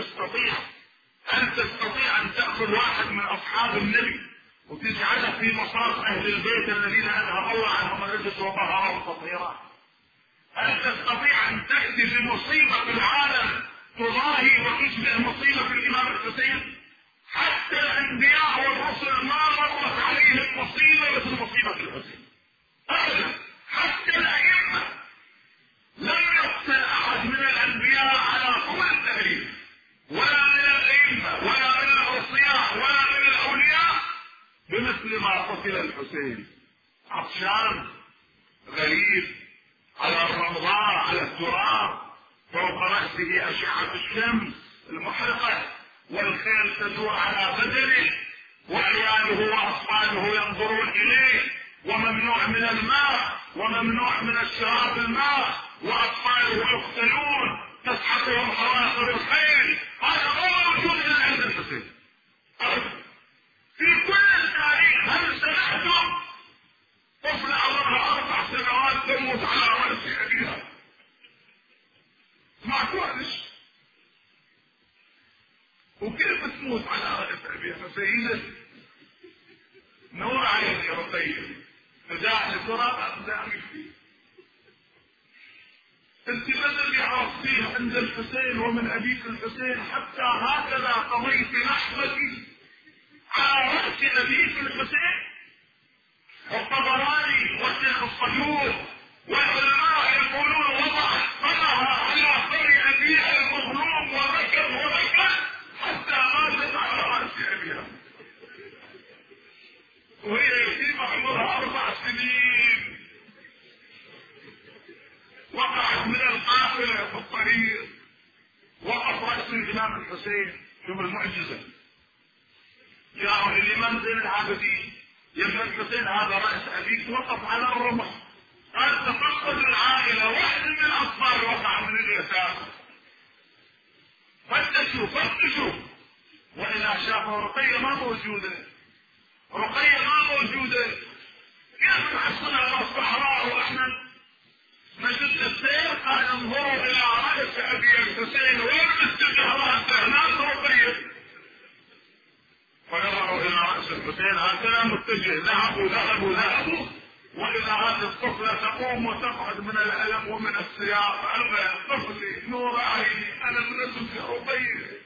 تستطيع ان تأخذ واحد من اصحاب النبي وتجعله في مصاف اهل البيت الذين اذهب الله عنهم الرجس وطهرهم تطهيرا؟ هل تستطيع ان تأتي بمصيبة في العالم تضاهي وتشبه مصيبة في الامام الحسين؟ حتى الانبياء والرسل ما مرت عليهم مصيبة مثل مصيبة الحسين ابدا. حتى الائمة لم يقتل احد من الانبياء على طول التاريخ، ولا من الائمة ولا من الاوصياء ولا من الاولياء بمثل ما قتل الحسين. عطشان غريب على الرمضاء على التراب، فوق رأسه أشعة الشمس المحرقة، والخيل تدور على بدنه، وعياله وأطفاله ينظرون إليه، وممنوع من الماء وممنوع من الشراب الماء، وأطفاله يقتلون تسحقهم حواصل الخيل. هذا ما موجود إلا عند الحسين في كل التاريخ. هل سمعتم طفل عمرها 4 سنوات تموت على رأس أبيها؟ معكوش. وكيف تموت على رأس أبيها؟ سيدة نور عيني رقية فداع لتراب أقدامك فيه. انت بدل اللي عرفتيه عند الحسين ومن أبيك الحسين، حتى هكذا قضيت لحظتي على رأس أبيك الحسين. والطبراني والشيخ الصدوق والعلماء يقولون وضعت قمها على قبر أبيها المظلوم وبكت حتى ماتت على رأس أبيها، وهي يتيمة عمرها 4 سنين. وقعت من القافلة في الطريق، وقف رأس الإمام الحسين. شوف المعجزة. جاءوا الإمام زين العابدين، يا ابن الحسين هذا رأس أبيك وقف على الرمح. قال تفقد العائلة، واحد من الأطفال وقع من اليسار. فتشوا وإذا شافوا رقية ما موجودة. كيف نحصلها على الصحراء واحنا نشد السير؟ قال انظروا إلى رأس أبي الحسين وين مستجه رأسه؟ هناك رقية. فنظروا إلى رأس الحسين هكذا متجه، ذهبوا وإذا هذه الطفلة تقوم وتقعد من الألم ومن السياق. أبا طفلي نور عيني أنا ابنتك رقية.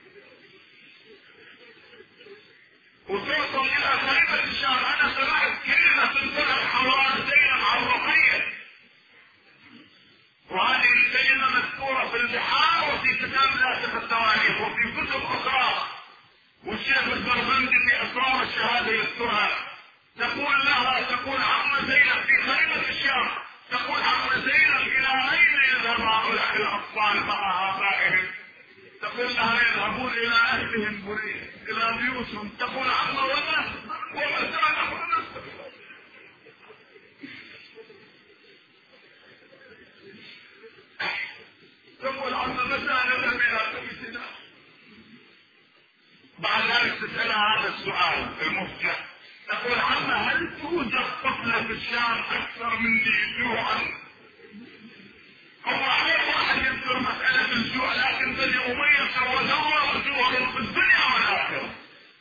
وتوصل إلى خليفة الشام. أنا سمعت كلمة تنتهي حوالين عن رقية، وهذه الكلمة مذكورة في البحار وفي كتاب ناسخ التواريخ وفي كتب أخرى، والشيخ الزربندي في أسرار الشهادة يذكرها. تقول عم زينب في خيمة الشام، تقول عم زينب إلى أين يذهب هؤلاء الأطفال مع آبائهم؟ تقول لها يذهبون إلى أهلهم بريء إلى بيوتهم. تقول عم وما سأله نفسه. تقول عم متى نذهب إلى بيتنا؟ بعد ذلك تسألها هذا السؤال المفجع، تقول عما هل توجد طفلة في الشام أكثر مني جوعا؟ هو عليه واحد يذكر مسألة الجوع، لكن بني أمية سوى جوعهم في الدنيا والآخرة.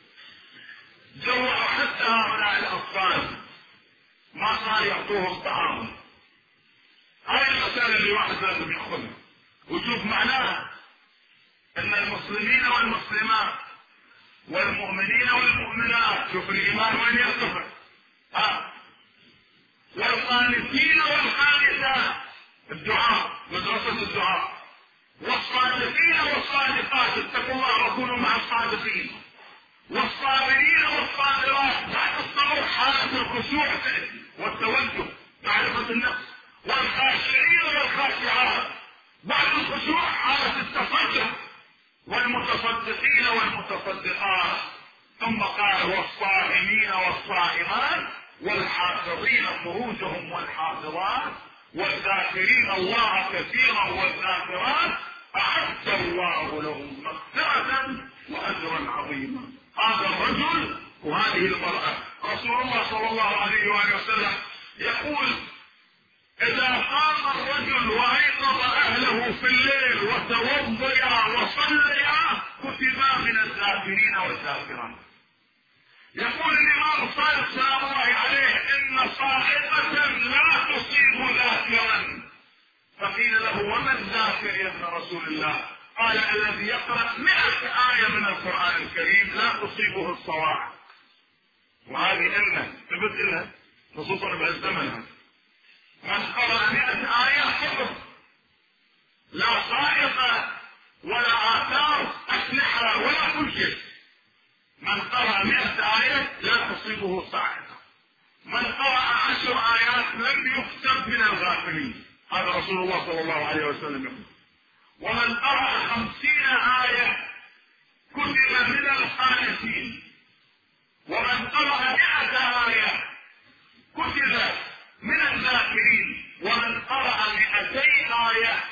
جوعوا حتى هؤلاء الأطفال ما صار يعطوهم طعام. هاي المسألة اللي واحد لازم يأخذها وشوف معناها أن المسلمين والمسلمات والمؤمنين والمؤمنات، شوف الإيمان وين يرتفع، والقانتين والقانتات، الدعاء مدرسة الدعاء، والصادقين والصادقات، اتقوا الله وكونوا مع الصادقين، والصابرين والصابرات، بعد الصبر حالة الخشوع والتوجه معرفة النفس، والخاشعين والخاشعات، بعد الخشوع حالة التصدق، والمتصدقين والمتصدقات، ثم قال والصائمين والصائمات والحافظين فروجهم والحافظات والذاكرين الله كثيرا والذاكرات أعد الله لهم مغفرة وأجرا عظيما. هذا الرجل وهذه المرأة رسول الله صلى الله عليه وآله وسلم يقول إذا قام الرجل وأيقظ أهله في الليل وتوضأ وصليا كتبا من الذاكرين والذاكرات. يقول الإمام الصادق سلام الله عليه إن صاعقة لا تصيب ذاكرا. فقيل له وما الذاكر يا ابن رسول الله؟ قال الذي يقرأ 100 آية من القرآن الكريم لا تصيبه الصواعق. وهذه إلنا ثبت لها خصوصا بهالزمن هذا. من قرأ 100 آية حفظ، لا صاعقة ولا آثار أسلحة ولا كل شيء. من قرأ 100 آية لا تصيبه صاعقة. من قرأ 10 آيات لم يكتب من الغافلين. هذا رسول الله صلى الله عليه وسلم يقول. ومن قرأ 50 آية كتب من القانتين. ومن قرأ 100 آية كتب من الذاكرين. ومن قرأ 200 آية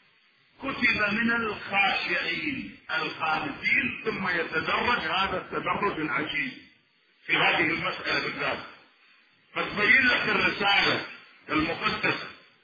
كتب من الخاشعين القانتين. ثم يتدرج هذا التدرج العجيب في هذه المسألة بالذات، فتبين لك الرسالة المقدسة.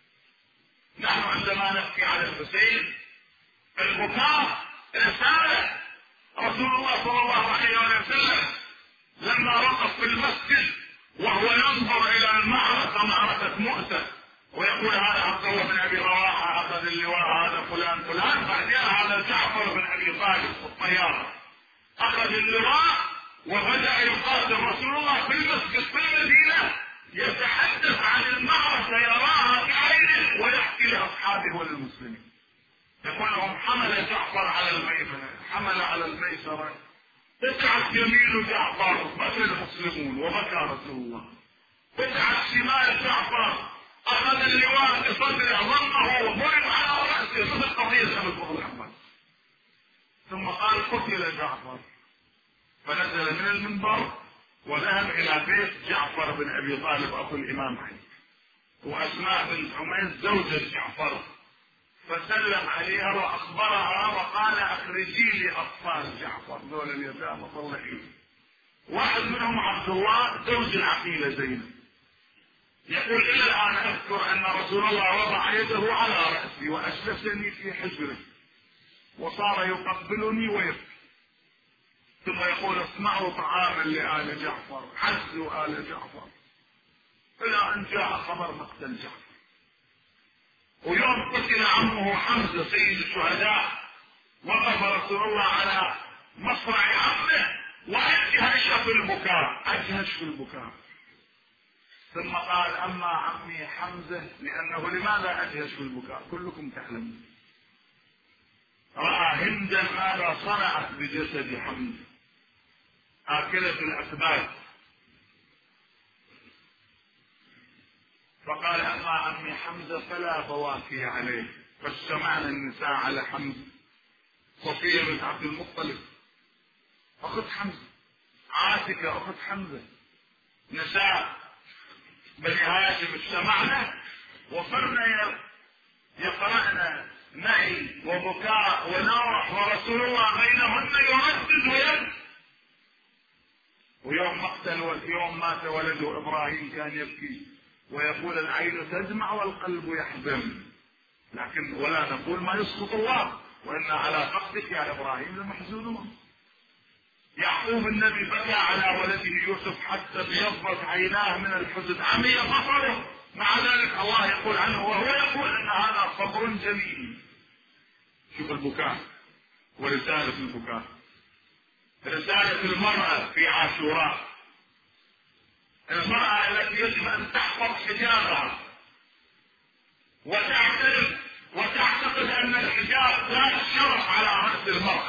نحن عندما نبكي على الحسين البكاء رسالة. رسول الله صلى الله عليه وسلم لما وقف في المسجد وهو ينظر الى المعركة، معركة مؤتة، ويقول هذا عبد الله بن ابي رواحة اخذ اللواء، هذا فلان فلان، بعدين هذا جعفر بن ابي طالب الطيار اخذ اللواء وبدأ يقاتل. رسول الله في المسجد في المدينة يتحدث عن المعركة يراها بعينه ويحكي لاصحابه وللمسلمين. يقول لهم حمل جعفر على الميمنة، حمل على الميسرة، قطعت يمين جعفر بكى المسلمون وبكى رسول الله. قطعت شمال جعفر اخذ اللواء بصدره ضمه وضرب على راسه مثل قضيه ابو بكر الاحمد. ثم قال قتل جعفر، فنزل من المنبر وذهب الى بيت جعفر بن ابي طالب اخو الامام علي، واسماء بنت عميس زوجة جعفر، فسلم عليها واخبرها وقال اخرجي لي اطفال جعفر ذول اليتامى طلعيهم. واحد منهم عبد الله زوج العقيلة زينب. يقول الى الان اذكر ان رسول الله وضع يده على راسي واجلسني في حجره وصار يقبلني ويبكي، ثم يقول اصنعوا طعاما لآل جعفر، حزوا آل جعفر، الى ان جاء خبر مقتل جعفر. ويوم قتل عمه حمزة سيد الشهداء وقف رسول الله على مصرع عمه وأجهش في البكاء، أجهش في البكاء. ثم قال أما عمي حمزة، لأنه لماذا أجهش في البكاء؟ كلكم تعلمون. رأى هندا ماذا صنعت بجسد حمزة، آكلة الأسباب، فقال أما عمي حمزة فلا بواكي عليه. فاجتمعنا النساء على حمزة، صفية بنت عبد المطلب أخت حمزة، عاتكة أخت حمزة، نساء بني هاشم اجتمعنا وصرنا يقرأنا نهي وبكاء ونوح، ورسول الله بينهن يردد ويبكي. ويوم مقتل ويوم مات ولده إبراهيم كان يبكي ويقول العين تدمع والقلب يحزن، لكن ولا نقول ما يسقط الله، وإن على فقدك يا إبراهيم لمحزونون. يعقوب النبي بكى على ولده يوسف حتى ابيضت عيناه من الحزن، عمي بصره، مع ذلك الله يقول عنه وهو يقول ان هذا صبر جميل. شوف البكاء ورسالة البكاء، رسالة المرأة في عاشوراء، المرأة التي يجب ان تحفظ حجابها وتعترف وتعتقد ان الحجاب ذات شرف على رأس المرأة،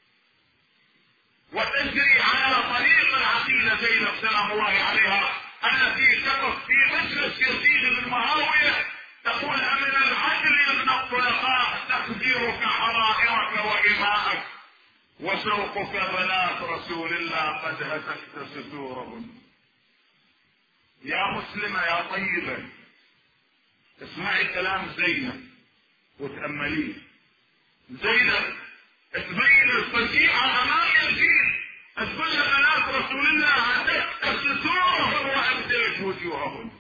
وتجري على طريق العقيلة زينب سلام الله عليها التي تقف في مجلس يزيد بن معاوية تقول أمن العدل من الطلقاء تخديرك حرائرك وإماءك وسوقك بنات رسول الله قد هتكت ستورهن. يا مسلمة يا طيبة اسمعي كلام زينب وتأمليه. زينب تبين الفجيعة امام الجيل، تقول بنات رسول الله هتكت ستورهن وابدلت وجوههن.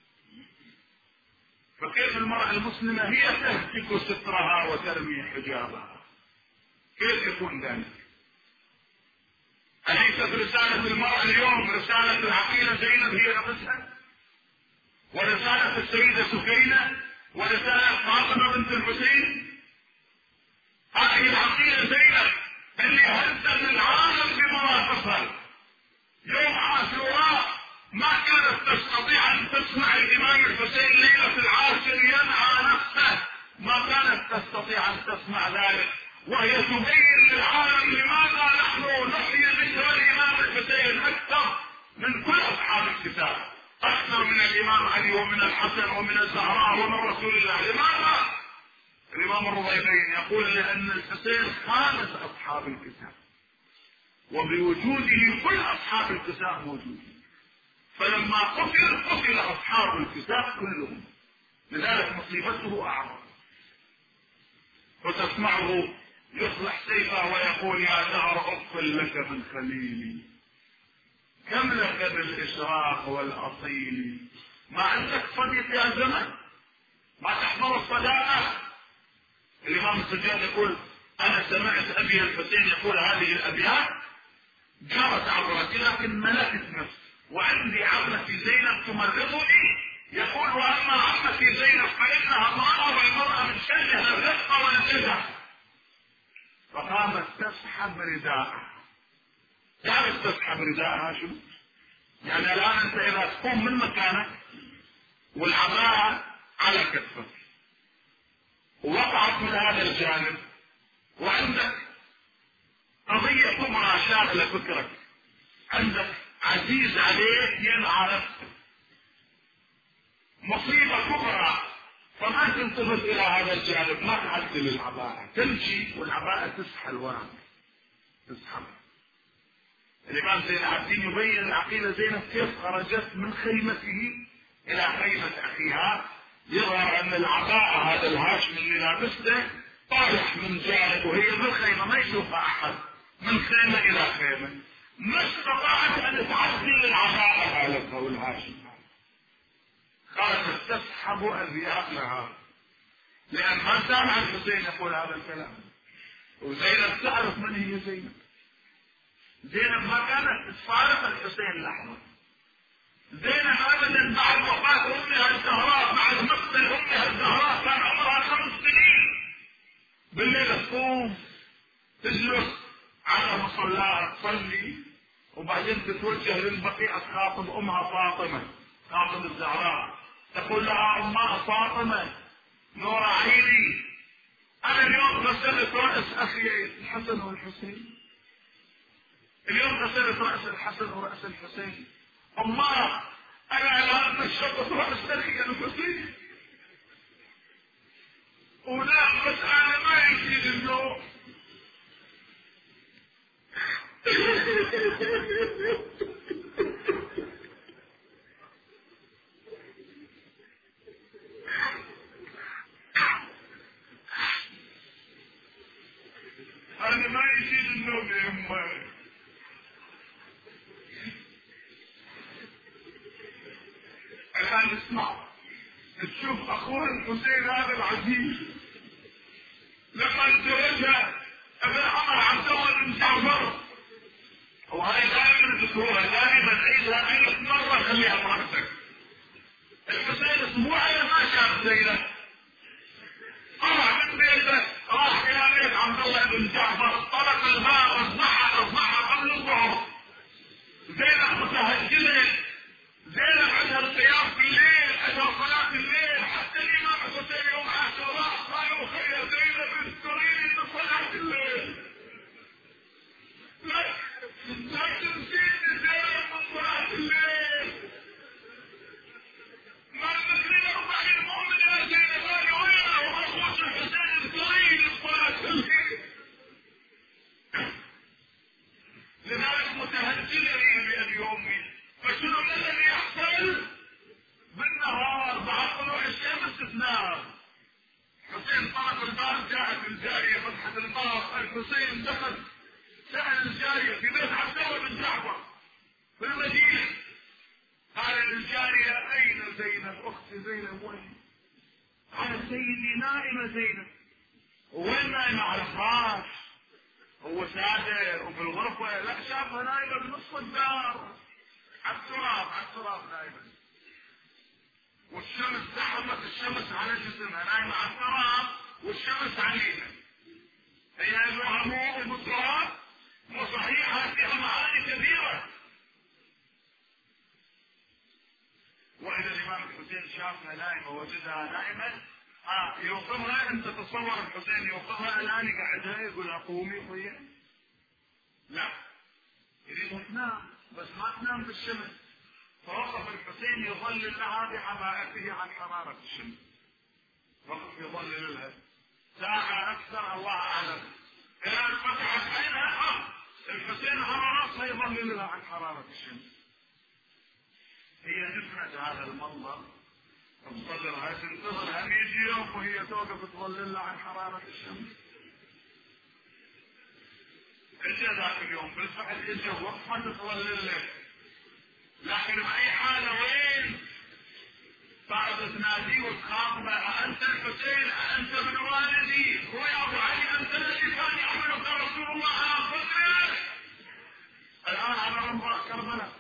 فكيف المرأة المسلمة هي تهتك سترها وترمي حجابها؟ كيف يكون ذلك؟ أليست رسالة المرأة اليوم رسالة العقيلة زينب هي نفسها؟ ورسالة السيدة سكينة ورسالة فاطمة بنت الحسين؟ هذه العقيلة زينب اللي هزت العالم بمواقفها. يوم عاشوراء ما كانت تستطيع ان تسمع الامام الحسين ليلة العاشر ينعى نفسه، ما كانت تستطيع ان تسمع ذلك، وهي تبين للعالم لماذا نحن نحيي ذكر الامام الحسين اكثر من كل اصحاب الكتاب، اكثر من الامام علي ومن الحسن ومن الزهراء ومن رسول الله. لماذا؟ الامام الرضيفين يقول لان الحسين خامس اصحاب الكتاب، وبوجوده كل اصحاب الكتاب موجودين، فلما قتل اصحاب الكتاب كلهم، لذلك مصيبته اعظم. وتسمعه يصلح سيفه ويقول يا دهر اغفل لك من خليلي، كم لك بالاشراق والاصيل، ما عندك صديق يا زمن، ما تحضر الصداقه. الامام السجاد يقول انا سمعت ابي الحسين يقول هذه الابيات جرت عبرتي لكن ملكت نفسي، وعندي عمتي زينب تمرضني، يقول واما عمتي زينب فانها امراه والمراه من شأنها الرفق والجزع. فقامت تسحب رداءها. تعرف تسحب رداءها شو؟ يعني الان انت اذا تقوم من مكانك والعباءة على كتفك ووقعت من هذا الجانب وعندك قضية كبرى شاغلة فكرك، عندك عزيز عليك ينعى نفسك، مصيبة كبرى، فما تنتبه الى هذا الجانب، ما تعدل العباءة، تمشي والعباءة تسحل وراك تسحل. الامام زين العابدين يبين العقيلة زينب كيف خرجت من خيمته الى خيمة اخيها، يظهر ان العباءة هذا الهاشم اللي لابسته طالع من جانب وهي بالخيمة ما يشوفها احد، من خيمة الى خيمة، ما استطاعت ان تعدل العباءة هالتها والهاشم، خرجت تسحب ازياء لها، لان ما سامع الحسين يقول هذا الكلام. وزينب تعرف من هي زينب. زينب ما كانت تفارق الحسين لحظة. زينب ابدا بعد وفاة امها الزهراء، بعد مقتل امها الزهراء كان عمرها 5 سنين، بالليل تقوم تجلس على مصلاها تصلي وبعدين تتوجه للبقيع تخاطب امها فاطمة، خاطب الزهراء، تقول لها امها فاطمة نور عيني انا اليوم غسلت رأس اخي الحسن والحسين، اليوم غسلت رأس الحسن ورأس الحسين، امها انا الان نشرت رأس اخي الحسين ونام بس انا ما يجي النوم. انا ما يجي النوم يا امي. الان اسمع، تشوف اخوه الحسين هذا العزيز لما تزوجها ابن عمر عبد الله بن جعفر، وهي دائما ذكروها دائما عيدها 1000 مرة خليها براسك. الحسين اسبوعين ما شاف زينب، طلع من بيته راح الى بيت عبد الله بن جعفر، طرق الباب اصبحها قبل الظهر. زينب متهجده، زينب عندها القيام في الليل، عندها صلاة الليل، حتى الامام الحسين يوم عاشوراء قالوا خير زينب استريد بصلاة الليل. لا تنسيني زينب من صلاة الليل، ما تذكرين 40 مؤمن يا زينب نار. حسين طرق الباب، جاءت الجارية فتحت الباب، الحسين دخل سأل الجارية في بيت عبد الله بن جعفر في المدينة. قال للجارية أين زينب؟ أخت زينب وين؟ قال سيدي نائمة زينب. وين نايمة؟ على الفراش. هو سادة وفي الغرفة؟ لا، شافها نايمة بنص الدار على التراب نايمة، والشمس زحمت الشمس على جسمها، نايمة على التراب والشمس عليها. هي الرموع بالتراب وصحيحة فيها معاني كبيرة. وإذا الإمام الحسين شافها نائمة وجدها نائمة، يوقفها. أنت تصور الحسين يوقفها الآن قاعدها يقول قومي طيب؟ لا، يريد تنام بس ما تنام بالشمس. فوقف الحسين يظلل لها بحمايته عن حرارة الشمس، وقف يظلل لها ساعة أكثر الله أعلم، إلى أن فتحت عينها الحسين على رأسها يظلل لها عن حرارة الشمس. هي نفعت هذا المنظر بصدرها، تنتظر هم يجي يوم وهي توقف تظلل لها عن حرارة الشمس. اجى ذاك اليوم بالفعل، اجى وقفت تظلل له، لكن بأي حالة وين؟ بعد تناديه وتخاطبه: أنت الحسين، أنت ابن والدي، هو يا أبو علي، أنت الذي كان يحملك رسول الله على صدره الآن على رمضاء كربلاء.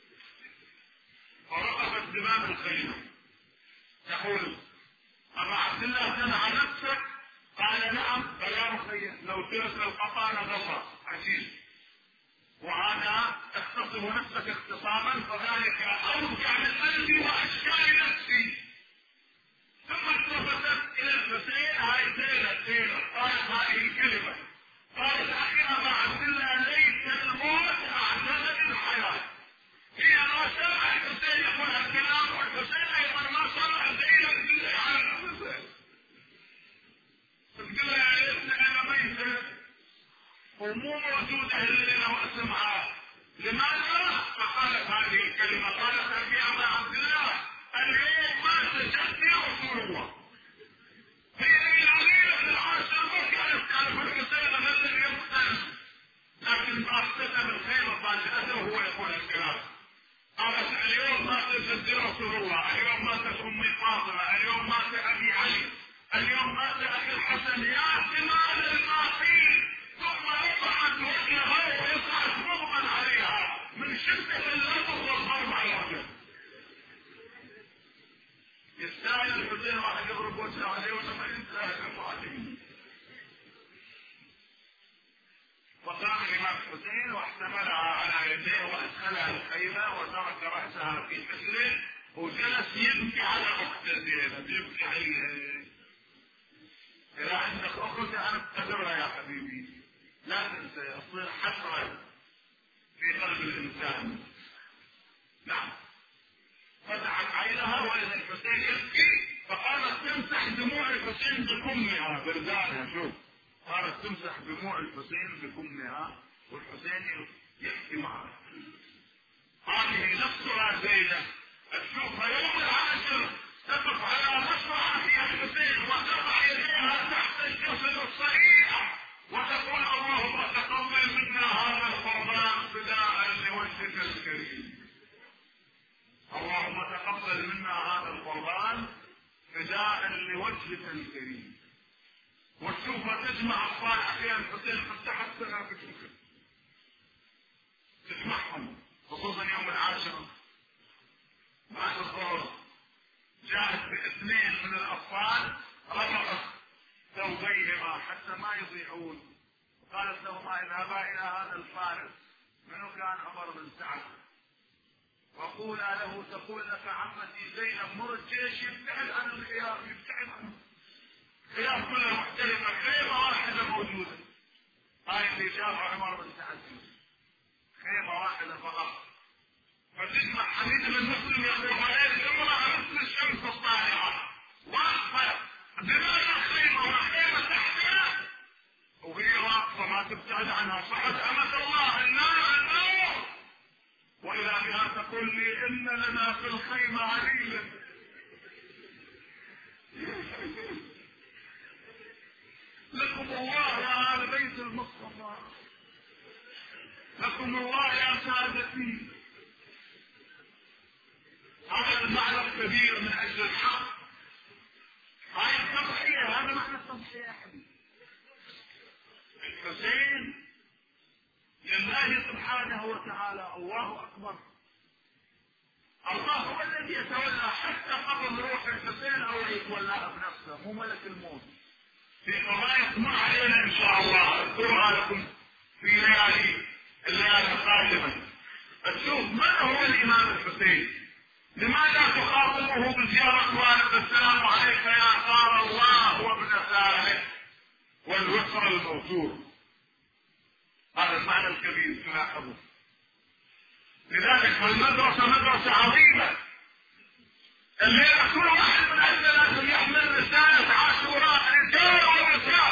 فرقبت بباب الخيمة تقول: أبا عبد الله سمع نفسك؟ قال: نعم. قال: يا رقية، لو ترك القطان غصى عجيز، وأنا اختصم نفسك اختصاما، فذلك أرجع من قلبي وأشكال نفسي. ثم التفتت إلى الحسين: هاي زينب قالت هذه الكلمة، قالت: أخي أبا عبد الله، ليس الموت أعتقد الحياة. هي ما سمع الحسين يقول هالكلام، والحسين أيضا ما سمع زينب بالله على نفسه. تقول لها: يا ريتني أنا ميتة ومو موجودة الليلة وأسمعها. لماذا؟ فقالت هذه الكلمة، قالت: أبي أبا عبد الله، اليوم مات جدي رسول الله. هي إلى ليلة العاشر ما كانت تعرف الحسين الذي يقتل، لكن بأخذتها بالخير فاجأته وهو يقول الكلام. قالت: اليوم مات جدي رسول الله، اليوم ماتت أمي فاطمة، اليوم مات أبي علي، اليوم مات أخي الحسن. يا ثمال الماقين. ثم رفعت وجهها ويصعد مغمى عليها من شدة اللطف والضرب على الوجه. يستاهل الحسين واحد يضرب وجهه عليه ولا ما يستاهل عليه؟ فقام الإمام الحسين واحتملها على يديه وأدخلها الخيمة وترك رأسها في حجره وجلس يبكي على أخته زينب، يبكي عليها. إذا عندك أخت أنا أقدرها يا حبيبي، لا تنسى، يصير حسرة في قلب الإنسان. نعم. فتحت عينها وإذا الحسين يبكي، فقامت تمسح دموع الحسين بكمها بردانها. شوف، صارت تمسح دموع الحسين بكمها والحسين يحكي معها. هذه نفسها زينب تشوفها يوم العاشر تقف على مشرع في الحسين وتضع يديها تحت الجسد الصريح وتقول: اللهم تقبل منا هذا القربان فداء لوجهك الكريم. اللهم تقبل منا هذا القربان فداء لوجهك الكريم. وتشوفها تجمع أطفال أخيها الحسين حتى لا تشوفه، تجمعهم خصوصا يوم العاشر بعد الظهر. جاءت باثنين من الأطفال رفعت ثوبيهما حتى ما يضيعون، وقالت لهما: اذهبا إلى هذا الفارس، منو كان؟ عمر بن سعد، وقولا له تقول لك عمتي زينب مر الجيش يبتعد عن الخيار، يبتعد عنه، خيار كلها محترمة، خيمة واحدة موجودة. هاي اللي شافها عمر بن سعد، خيمة واحدة فقط. فتسمع حديث من مسلم يقول: عليه امرأة مثل الشمس الطالعة واقفة بماء الخيمة والخيمة تحتها وهي واقفة ما تبتعد عنها. صحت أمة الله النار، وإذا بها تقول لي: إن لنا في الخيمة عليلا. الله. لكم الله يا سادتي. هذا المعنى الكبير من اجل الحق. هاي التضحية، هذا معنى التضحية يا حبيبي. الحسين لله سبحانه وتعالى. الله اكبر. الله هو الذي يتولى حتى قبل روح الحسين او يتولاها بنفسه، مو ملك الموت. في قضايا تمر علينا ان شاء الله اذكرها لكم في الليالي القادمه. تشوف من هو الامام الحسين. لماذا تخاطبه بزياره والد السلام عليك يا صار الله وابن صالح والوسر الموجود. هذا المعنى الكبير تلاحظه. لذلك المدرسة مدرسة عظيمة. الليلة كل واحد من عندنا لازم يحمل رسالة عاشوراء، رجال ونساء.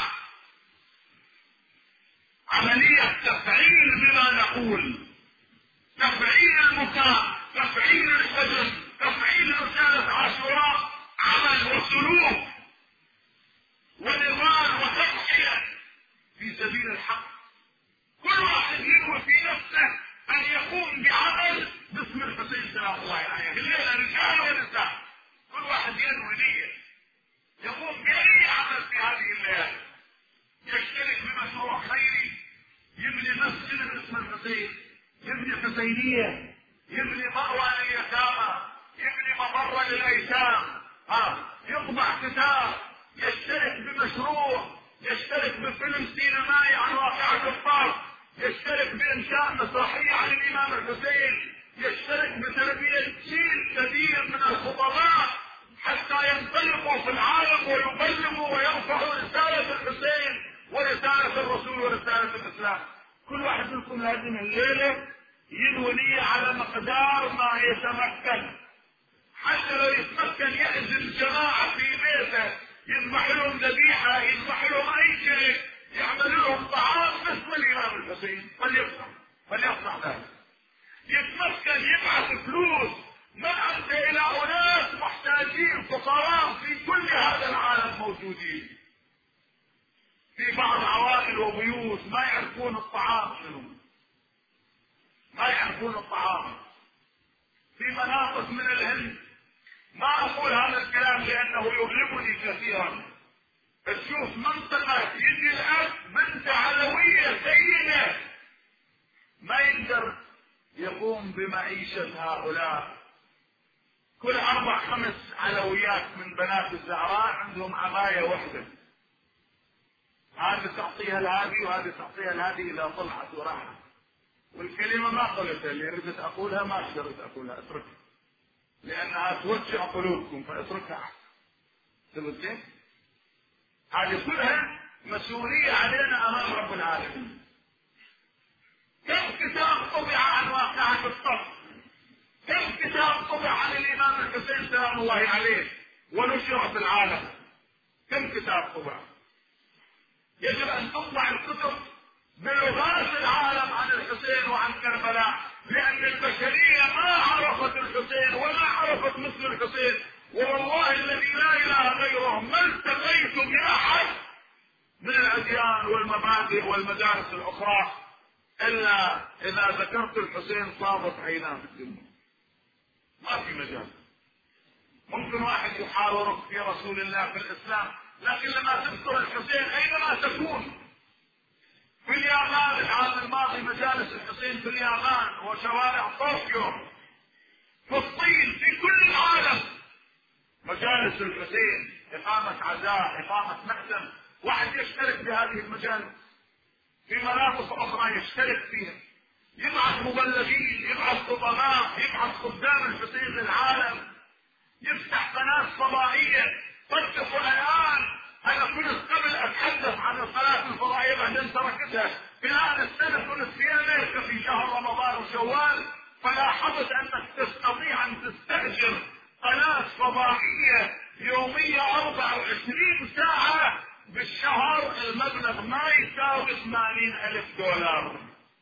عملية تفعيل بما نقول، تفعيل المكان، تفعيل الحزن، تفعيل رسالة عاشوراء، عمل وسلوك ونضال وتضحية في سبيل الحق. كل واحد ينوي في نفسه ان يقوم بعمل باسم الحسين سلام الله عليه. الليله رجال ونساء كل واحد ينوي نيه يقوم باي عمل في هذه الليله، يشترك بمشروع خيري، يبني مسجد باسم الحسين، يبني حسينيه، يبني مأوى لليتامى، يبني ممر للايتام، يطبع كتاب، يشترك بمشروع، يشترك بفيلم سينمائي عن واقعة الطرف، يشترك بإنشاء مسرحية عن الإمام الحسين، يشترك بتربية جيل كبير من الخطباء حتى ينطلقوا في العالم ويبلغوا ويرفعوا رسالة الحسين ورسالة الرسول ورسالة الإسلام. كل واحد منكم لازم الليلة ينوي نية على مقدار ما يتمكن، حتى لو يتمكن يعزم جماعة في بيته، يذبح لهم ذبيحة، يذبح لهم أي شيء، يعمل لهم طعام باسم الإمام الحسين، فليصنع ذلك. يتمكن يبعث فلوس من أنت إلى أناس محتاجين فقراء في كل هذا العالم موجودين. في بعض عوائل وبيوت ما يعرفون الطعام شنو، ما يعرفون الطعام. في مناطق من الهند، ما أقول هذا الكلام لأنه يغلبني كثيرا، تشوف منطقة يجي الأب بنت علوية سيدة ما يقدر يقوم بمعيشة هؤلاء. كل 4-5 علويات من بنات الزهراء عندهم عباية واحدة، هذه تعطيها لهذه وهذه تعطيها لهذه إذا طلعت وراحت. والكلمة ما قلتها، اللي ردت أقولها ما قدرت أقولها، اتركها لأنها توجع قلوبكم فاتركها. تبدأ هذه كلها مسؤولية علينا أمام رب العالمين. كم كتاب طبع عن واقعة الطرف، كم كتاب طبع عن الإمام الحسين سلام الله عليه ونشر في العالم، كم كتاب طبع. يجب أن تطبع الكتب بلغات العالم عن الحسين وعن كربلاء، لأن البشرية ما عرفت الحسين وما عرفت مثل الحسين. والله الذي لا إله غيره ما التقيت بأحد من الأديان والمبادئ والمدارس الأخرى إلا إذا ذكرت الحسين صابت عيناه في الدنيا. ما في مجال. ممكن واحد يحاورك في رسول الله في الإسلام، لكن لما تذكر الحسين أينما تكون. في اليابان العام الماضي مجالس الحسين في اليابان وشوارع طوكيو، في الصين، في كل العالم مجالس الحسين، إقامة عزاء، إقامة مأتم، واحد يشترك بهذه المجالس. في مناطق أخرى يشترك فيها، يبعث مبلغين، يبعث خطباء، يبعث خدام الحسين للعالم، يفتح قناة فضائية. صدقوا الآن أنا كنت قبل أتحدث عن القناة الفضائية بعدين تركتها. في هذا السنة كنت في أمريكا في شهر رمضان وشوال، فلاحظت أنك تستطيع أن تستأجر قناة فضائية يومية 24 ساعة بالشهر. المبلغ ما يساوي $80,000.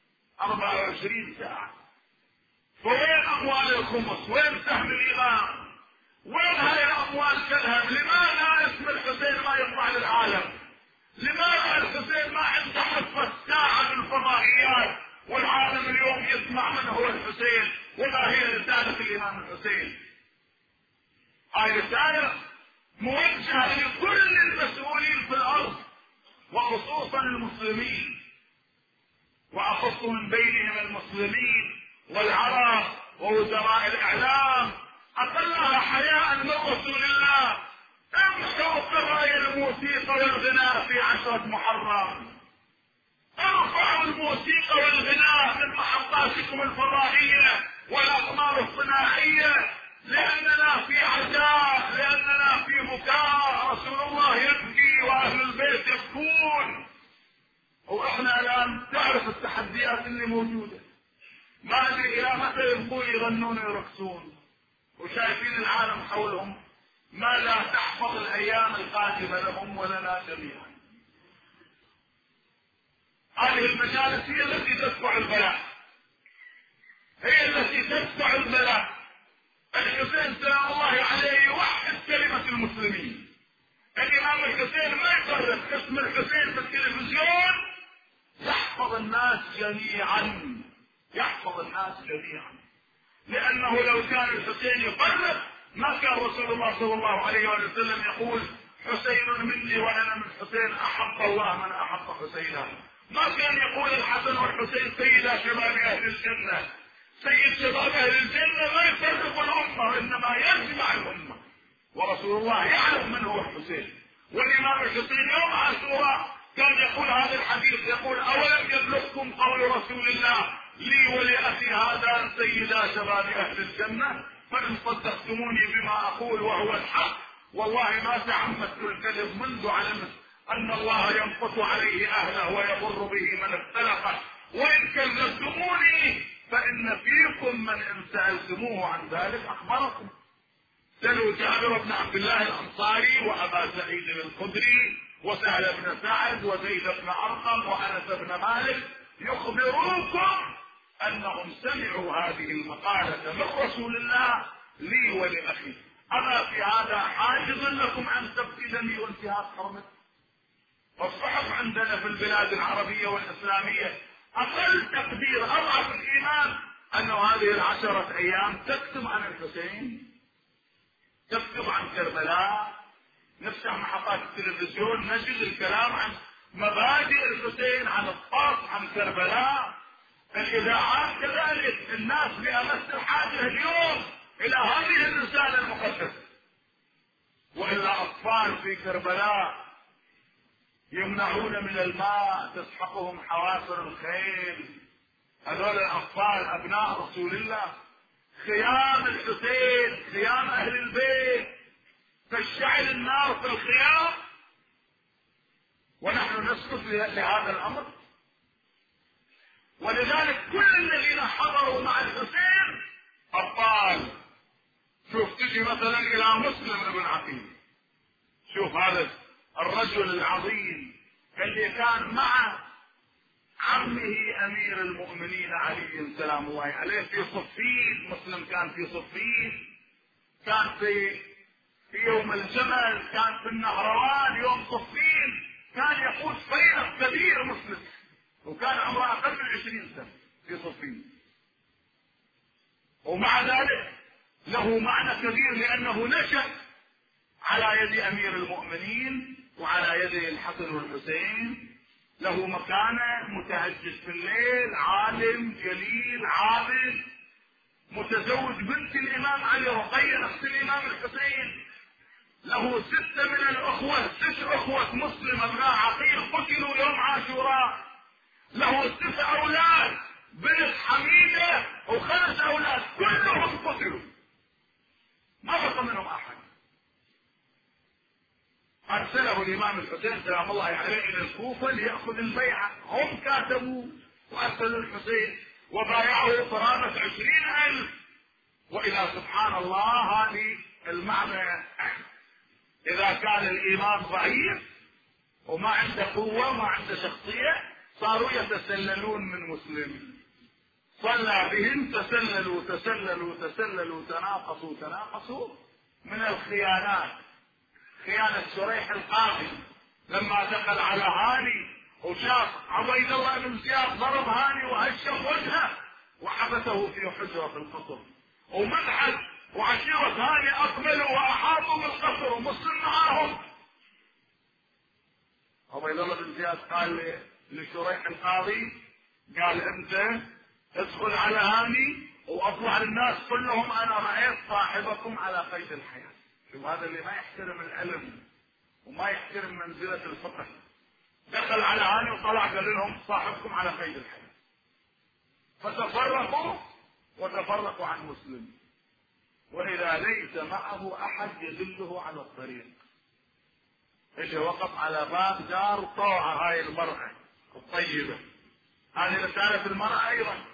24 ساعة. فوين أموال الخمس؟ وين سهم الإمام؟ وين هاي الأموال كلها؟ لماذا اسم الحسين ما يطلع للعالم؟ لماذا الحسين ما عنده حصة ساعة الفضائيات، والعالم اليوم يسمع من هو الحسين، وما هي رسالة الإمام الحسين. هاي رسالة موجهة لكل المسؤولين في الأرض، وخصوصا المسلمين، وأخص من بينهم المسلمين والعرب ووزراء الإعلام. أقلها حياء من رسول الله امشوا قضايا الموسيقى والغناء في 10 محرم، ارفعوا الموسيقى والغناء من محطاتكم الفضائية والأقمار الصناعية، لأننا في عزاء، لأننا في بكاء، رسول الله يبكي وأهل البيت يبكون. وإحنا الآن تعرف التحديات اللي موجودة، ما أدري إلى متى يبقون يغنون ويرقصون، وشايفين العالم حولهم ما لا تحفظ الأيام القادمة لهم ولنا جميعا. هذه المجالس هي التي تدفع البلاء، هي التي تدفع البلاء. الحسين سلام الله عليه يوحد كلمة المسلمين. الإمام الحسين ما يفرق اسم الحسين في التلفزيون، يحفظ الناس جميعا، يحفظ الناس جميعا. لأنه لو كان الحسين يفرق ما كان رسول الله صلى الله عليه وسلم يقول حسين مني وأنا من حسين، أحب الله من أحب حسينا. ما كان يقول الحسن والحسين سيدا شباب أهل الجنة. سيد شباب أهل الجنة ما يفرق الأمة، إنما يجمع الأمة، ورسول الله يعلم من هو الحسين. والإمام الحسين يوم عاشوراء كان يقول هذا الحديث، يقول أولم يبلغكم قول رسول الله لي ولأخي هذا سيدا شباب أهل الجنة، فإن صدقتموني بما أقول وهو الحق والله ما تعمدت الكذب منذ علمت أن الله ينقص عليه أهله ويضر به من اختلقه، وإن كذبتموني فإن فيكم من إن سألتموه عن ذلك أخبركم. سألوا جابر بن عبد الله الأنصاري وأبا سعيد الخدري وسهل بن سعد وزيد بن أرقم وأنس بن مالك يخبروكم أنهم سمعوا هذه المقالة من رسول الله لي ولأخي. أما في هذا حاجز لكم أن تبتدني وانتهاك حرمتي. والصحف عندنا في البلاد العربية والإسلامية أقل تقدير أضعف الإيمان أنه هذه 10 أيام تكتب عن الحسين، تكتب عن كربلاء، نفتح محطات التلفزيون نجد الكلام عن مبادئ الحسين، عن الطرف، عن كربلاء. الإذاعات كذلك، الناس بأمس الحاجة اليوم إلى هذه الرسالة المقدسة. وإلا أطفال في كربلاء يمنعون من الماء تسحقهم حوافر الخيل، هذول الأطفال أبناء رسول الله. خيام الحسين، خيام أهل البيت، تشتعل النار في الخيام ونحن نسكت لهذا الأمر. ولذلك كل الذين حضروا مع الحسين أبطال. شوف تجي مثلا إلى مسلم بن عقيل، شوف هذا الرجل العظيم اللي كان مع عمه أمير المؤمنين علي سلام الله عليه في صفين. مسلم كان في صفين، كان في يوم الجمل، كان في النهروان يوم صفين، كان يقود فريق كبير مسلم، وكان عمره أقل من 20 سنة في صفين. ومع ذلك له معنى كبير لأنه نشأ على يد أمير المؤمنين وعلى يد الحسن والحسين. له مكانة، متهجد في الليل، عالم جليل عابد، متزوج بنت الإمام علي رقية أخت الإمام الحسين. له 6 من الأخوة، 6 أخوة مسلم أبناء عقيل قتلوا يوم عاشوراء. له 6 أولاد، بنت حميدة و5 أولاد كلهم قتلوا، ما بقى منهم أحد. أرسله الإمام الحسين سلام الله عليه إلى الكوفة ليأخذ البيعة. هم كاتبوا وأرسلوا الحسين وبايعه قرابة 20,000. وإلى سبحان الله هذه المعنى، إذا كان الإيمان ضعيف وما عنده قوة وما عنده شخصية صاروا يتسللون من مسلم. صلى بهم تسللوا تسللوا تسللوا تناقصوا تناقصوا من الخيانات. خيانة شريح القاضي لما دخل على هاني وشاف عبيد الله بن زياد ضرب هاني وهشم وجهه وحبسه في حجرة في القصر، ومدحت وعشيرة هاني اقبلوا واحاطوا بالقصر ومسلم معاهم. عبيد الله بن زياد قال لشريح القاضي، قال انت ادخل على هاني واطلع للناس كلهم انا رأيت صاحبكم على قيد الحياة. شوف هذا اللي ما يحترم العلم وما يحترم منزلة الفقه، دخل على هاني وطلع قال لهم صاحبكم على قيد الحياة. فتفرقوا وتفرقوا عن مسلم، وإذا ليس معه أحد يدله على الطريق. ايش وقف على باب دار طوعة هاي المرأة الطيبة. هذه رسالة المرأة أيضا.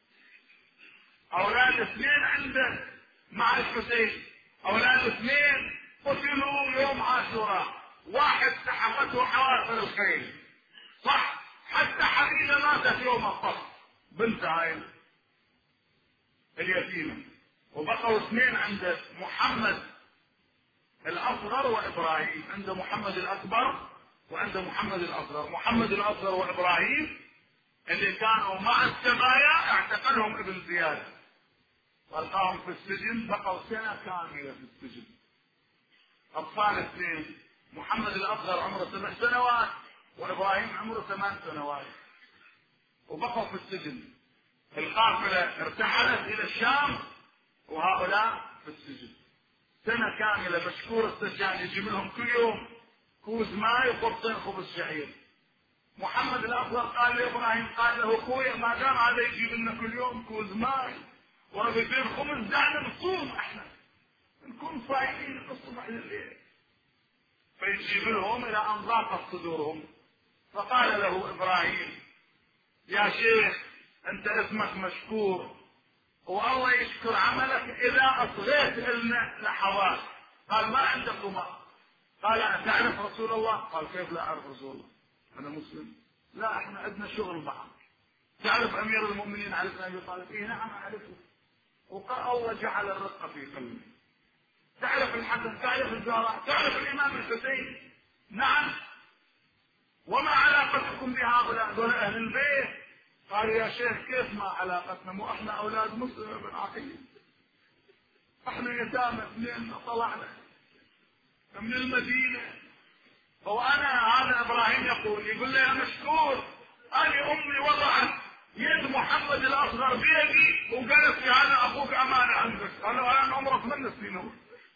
أولاد اثنين عنده مع الحسين، أولاد اثنين قتلوا يوم عاشوراء، واحد سحقته حوافر الخيل صح، حتى حميدة ماتت يوم الطف بنت هاي اليتيمة، وبقوا اثنين عند محمد الأصغر وإبراهيم، عند محمد الأكبر وعند محمد الأصغر. محمد الأصغر وإبراهيم اللي كانوا مع السبايا اعتقلهم ابن زياد والقاهم في السجن، بقوا سنة كاملة في السجن. أطفال اثنين، محمد الأصغر عمره 7 سنوات وإبراهيم عمره 8 سنوات، وبقوا في السجن. القافلة ارتحلت إلى الشام وهؤلاء في السجن سنة كاملة. مشكور السجان يجيب لهم كل يوم كوز ماء وقرصين خبز شعير. محمد الأصغر قال لإبراهيم، قال له أخوي ما دام هذا يجيب لنا كل يوم كوز ماء ورغيفين خبز دعنا نصوم احنا نكون صايمين من الصبح لليل. فيجيب لهم إلى أن ضاقت صدورهم. فقال له إبراهيم، يا شيخ أنت اسمك مشكور والله يشكر عملك إذا أصغيت لنا لحظات. قال ما عندكم ماء. قال تعرف رسول الله؟ قال كيف لا أعرف رسول الله؟ أنا مسلم. لا احنا عندنا شغل معه. تعرف أمير المؤمنين علي بن أبي طالب؟ إيه نعم أعرفه، وقال الله جعل الرقة في قلبي. تعرف الحسن؟ تعرف الزهراء؟ تعرف الإمام الحسين؟ نعم. وما علاقتكم بهؤلاء؟ دول أهل البيت. قال يا شيخ كيف ما علاقتنا؟ مو احنا أولاد مسلم بن عقيل، احنا يتامى اثنين طلعنا من المدينة. وأنا هذا إبراهيم يقول لي يا مشكور أنا أمي وضعت يد محمد الأصغر بيدي وقالت لي أنا أخوك أمانة عندك. قال له أنا عمرك 8 سنين.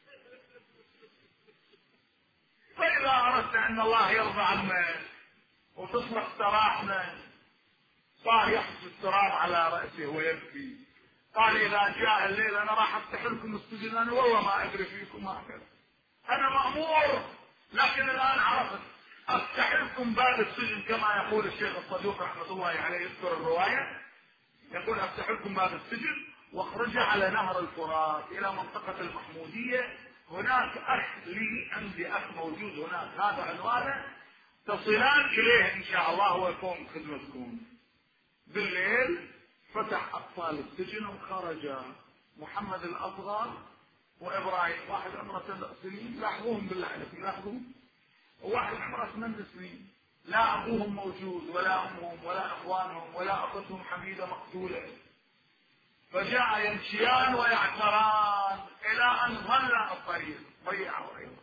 فإذا أردت أن الله يرضى عنا وتصلح سراحنا صار يحط التراب على رأسه ويبكي. قال إذا جاء الليل أنا راح أفتح لكم السجن، أنا والله ما أدري فيكم هكذا، أنا مأمور، لكن الآن عرفت أفتح لكم باب السجن كما يقول الشيخ الصدوق رحمة الله عليه يذكر الرواية، يقول أفتح لكم باب السجن واخرج على نهر الفرات إلى منطقة المحمودية، هناك أخ لي عندي أخ موجود هناك هذا عنوانه، تصلان إليه إن شاء الله ويكون خدمتكم. بالليل فتح أطفال السجن وخرج محمد الأصغر وإبراهيم، واحد عمره 7 سنين، لاحظوهم بالله عليكم لاحظوهم، وواحد عمره 8 سنين، لا أبوهم موجود ولا أمهم ولا أخوانهم ولا أختهم حميدة مقتولة. فجاء يمشيان ويعثران إلى أن ضل الطريق ضيعوا أيضا.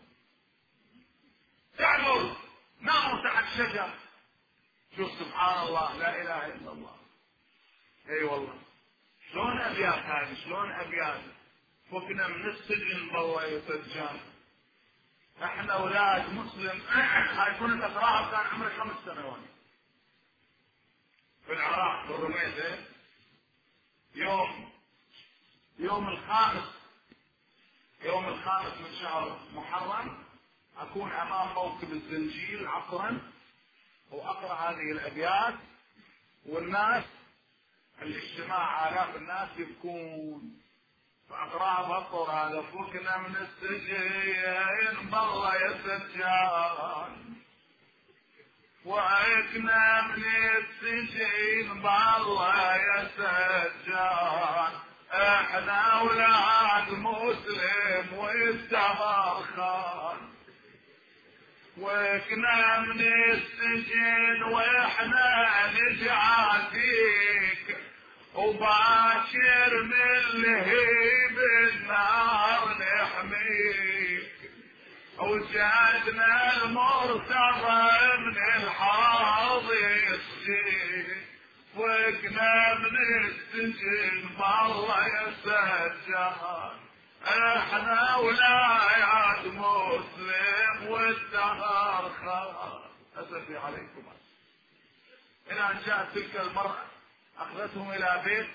تعمل ناموا تحت شجر. شوف سبحان الله، لا إله إلا الله. اي والله شلون أبيات هذه، شلون أبيات. فكنا من السجن بالله يا سجان، احنا اولاد مسلم. هاي كنت اقراها كان عمري 5 سنوات في العراق في الرميزة. يوم الخامس من شهر محرم اكون امام موكب الزنجيل عصرا واقرا هذه الابيات، والناس الاجتماع آلاف الناس يبكون، فأقرأ بطر هذا فكنا من السجين بالله يا سجان، وعكنا من السجين بالله يا سجان، احنا اولاد مسلم والدهر خان. وكنا من السجن واحنا نجعاتيك وباشر من لهيب النار نحميك وجاتنا المرتضى من الحاضي السجن وكنا من السجن بالله يا سجان احنا ولايات مسلم والدهر خلاص. اسفي عليكم. الى ان جاءت تلك المرأة اخذتهم الى بيت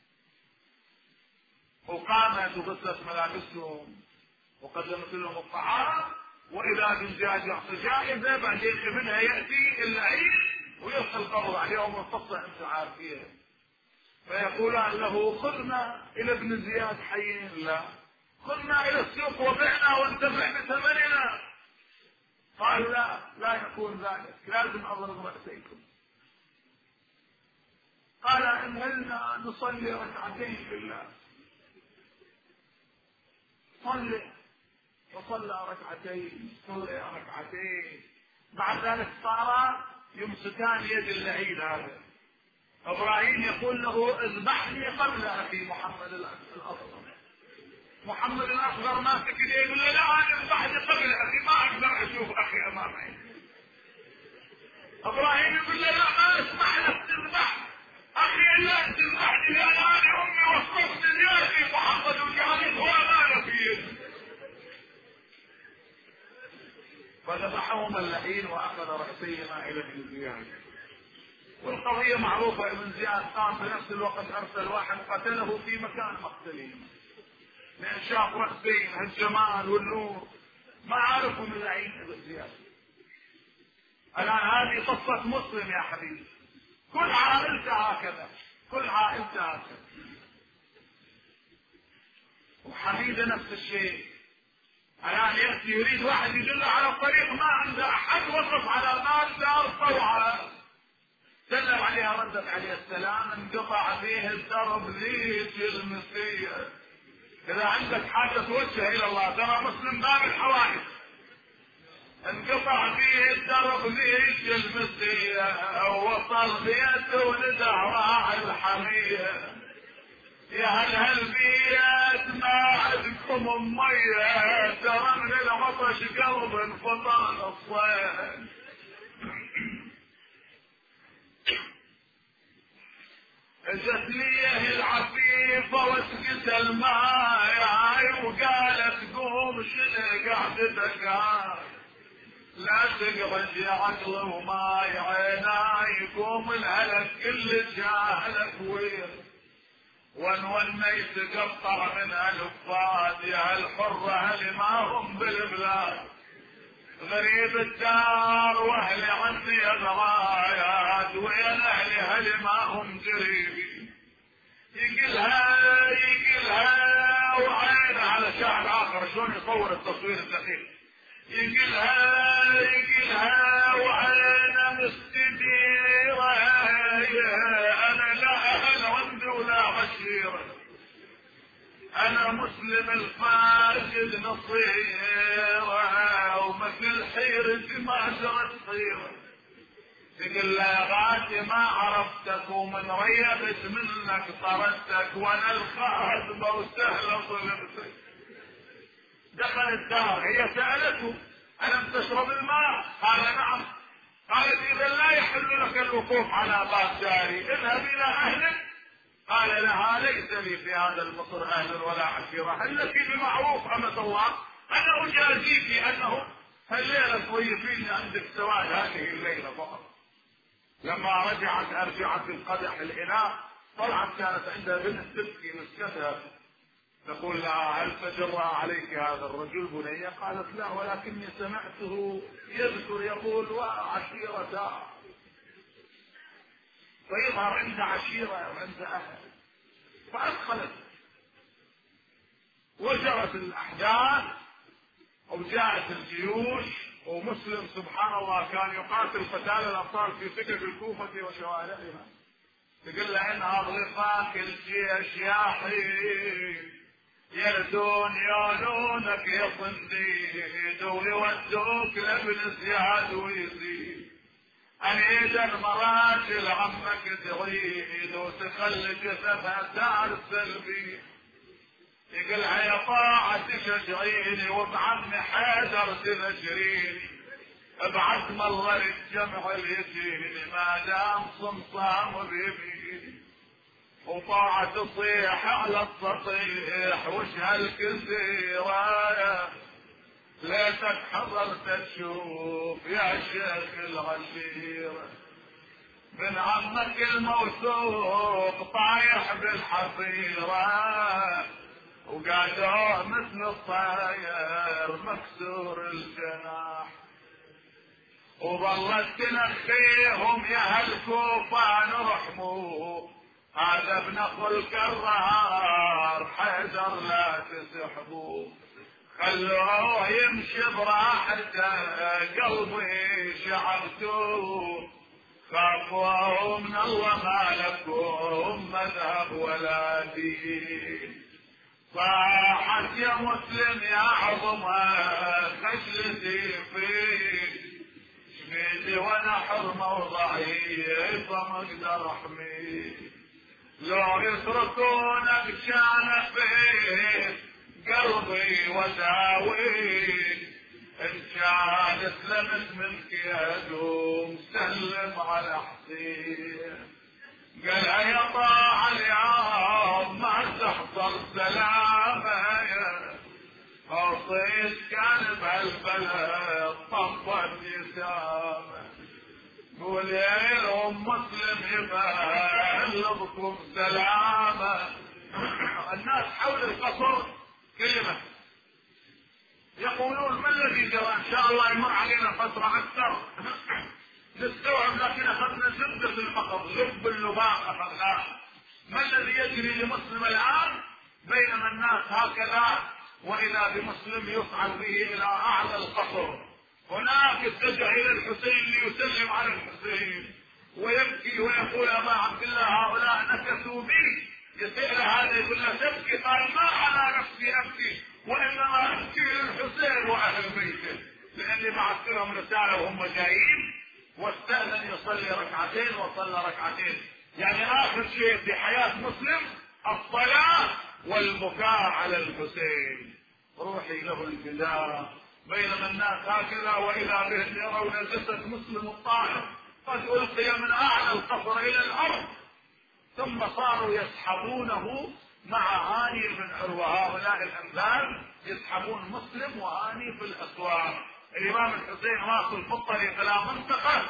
وقامت وغسلت ملابسهم وقدمت لهم الطعام واذا بالزجاج يعطي جائزة بعدين منها يأتي اللعين ويصل قبض عليهم القصة انت عارفيها. فيقولان له خذنا الى ابن زياد حيين لا خذنا الى السوق وبعنا وانتفع بثمننا. قال لا يكون ذلك لازم اضرب رأسيكم. قال انهلنا نصلي ركعتين بالله. وصلى ركعتين صلى ركعتين. بعد ذلك صار يمسكان يد اللعين هذا. ابراهيم يقول له اذبحني قبل اخي محمد الاصغر. محمد الاصغر ماسك يده يقول له لا انا اذبحني قبل اخي ما اقدر اشوف اخي امام عيني. ابراهيم يقول له لا ما اسمح لك تذبح اخي الا ان تذبحني لان انا امي وصفتني يا اخي محمد وجعلت هو مال في يدي. فذبحهما اللعين واخذ راسيهما الى ابن زياد. والقضية معروفة. ابن زياد قام في نفس الوقت ارسل واحد قتله في مكان مقتلهم لان شاف رأسين الجمال والنور ما عرفوا من العين ابن زياد. الان هذه قصة مسلم يا حبيبي. كل عائلته هكذا وحميدة نفس الشيء. الان يأتي يريد واحد يدله على الطريق ما عنده احد وقف على مال دار طوعة سلم عليها ردت عليه السلام انقطع فيه الدرب ذيك المسير. اذا عندك حاجة توجه الى الله ترى مسلم باب الحوائج. انقطع فيه الدرب ذيك المسير وصل بيته ولدعوة الحمية يا هالبيت ما عندكم امية ترى من العطش قلب انفطر الصيد. اجت ليه العفيفة وسقت الماء وقالت قوم شنو قعدتك لا تقرج عقل وماي عينايكم الهلك كل جاهلك وين ون يتقطع من الفاد يا الحرة اللي ما هم بالبلاد غريب الدار واهلي عني الغايات وين اهلي هل ما هم قريبي. يقلها وعين على شعر اخر شلون يصور التصوير الدقيق. يقلها وعين مستديرة انا لا اهل عندي ولا عشيرة انا مسلم الفاسد نصيرة ومثل حيرة ما جرت صيرة. تقول له يا غاتي ما عرفتك ومن ريبت منك طردتك وانا الخادمة وسهلة ظلمتك. دخل الدار هي سألته ألم تشرب الماء؟ قال نعم. قالت إذا لا يحل لك الوقوف على باب داري اذهب إلى أهلك. قال لها ليس لي في هذا المصر أهل ولا عشيرة هل لك بمعروف أمة الله أنا أجازيك أنه هالليلة تضيفيني عندك سواد هذه الليلة فقط. لما أرجعت القدح الإناء طلعت كانت عندها بنت تبكي مسكتها تقول لها هل تجرأ عليك هذا الرجل بنية؟ قالت لا ولكني سمعته يذكر يقول وعشيرة. فيظهر عند عشيرة وعند أهل فأدخلت وجرت الأحداث وجاءت الجيوش. ومسلم سبحان الله كان يقاتل قتال الأبطال في سكك الكوفة وشوارعها. تقول له إن أضغطاك الجيش يا حي يردون يالونك يا صنديد ويودوك لابن زياد ويزيد عنيد المراجل عمك تغيد وتخلي جسدها دار السلبي يقلها يا طاعة تشجعيني وبعمي حيدر تنشريني ابعث مره للجمع اليتيني ما دام صمصام بيميني وطاعة تصيح على السطيح وش هالكثيرة ليتك حضرت تشوف يا شيخ العشيرة من عمك الموثوق طايح بالحصيرة وقعدوه مثل الطاير مكسور الجناح وظلت تنخيهم يا هالكوفة نرحموا هذا ابن اخو الكرار حيدر لا تسحبوا خلوه يمشي براحته قلبي شعرته خافوا من الله ما لكم مذهب ولا دين صاحت يا مسلم يا عظمة خجلتي فيك شميتي وانا حرمة وضعيف ما اقدر احميك لو يتركونك شانك فيك قلبي وداويك ان كان سلمت منك يا دوم سلم على حسين قالها يا طاعة اليوم ما تحصل سلامة أوصيت كان بهالبلد طفت يسامة قول يا لهم مسلم يبلغكم سلامة الناس حول القصر كلمة يقولون ما الذي جرى ان شاء الله يمر علينا فترة اكثر نستوعب لكن اخذنا زبدة المطر لب اللباق اخذناه ما الذي يجري لمسلم الان بينما الناس هكذا واذا بمسلم يصعد به الى اعلى القصر هناك اتجه الى الحسين ليسلم على الحسين ويبكي ويقول ابا عبد الله هؤلاء نكثوا بي يسأل هذا يقول له تبكي قال ما على نفسي ابكي وانما ابكي للحسين واهل بيته لاني بعثت لهم رساله وهم جايين واستأذن يصلي ركعتين وصلى ركعتين يعني اخر شيء في حياة مسلم الصلاة والبكاء على الحسين روحي له الفداء بينما الناس هكذا واذا بهم يرون جسد مسلم الطاهر قد القي من اعلى القصر الى الارض ثم صاروا يسحبونه مع هاني بن عروة هؤلاء الامثال يسحبون مسلم وهاني في الاسواق الامام الحسين واصل في الطريق الى منطقة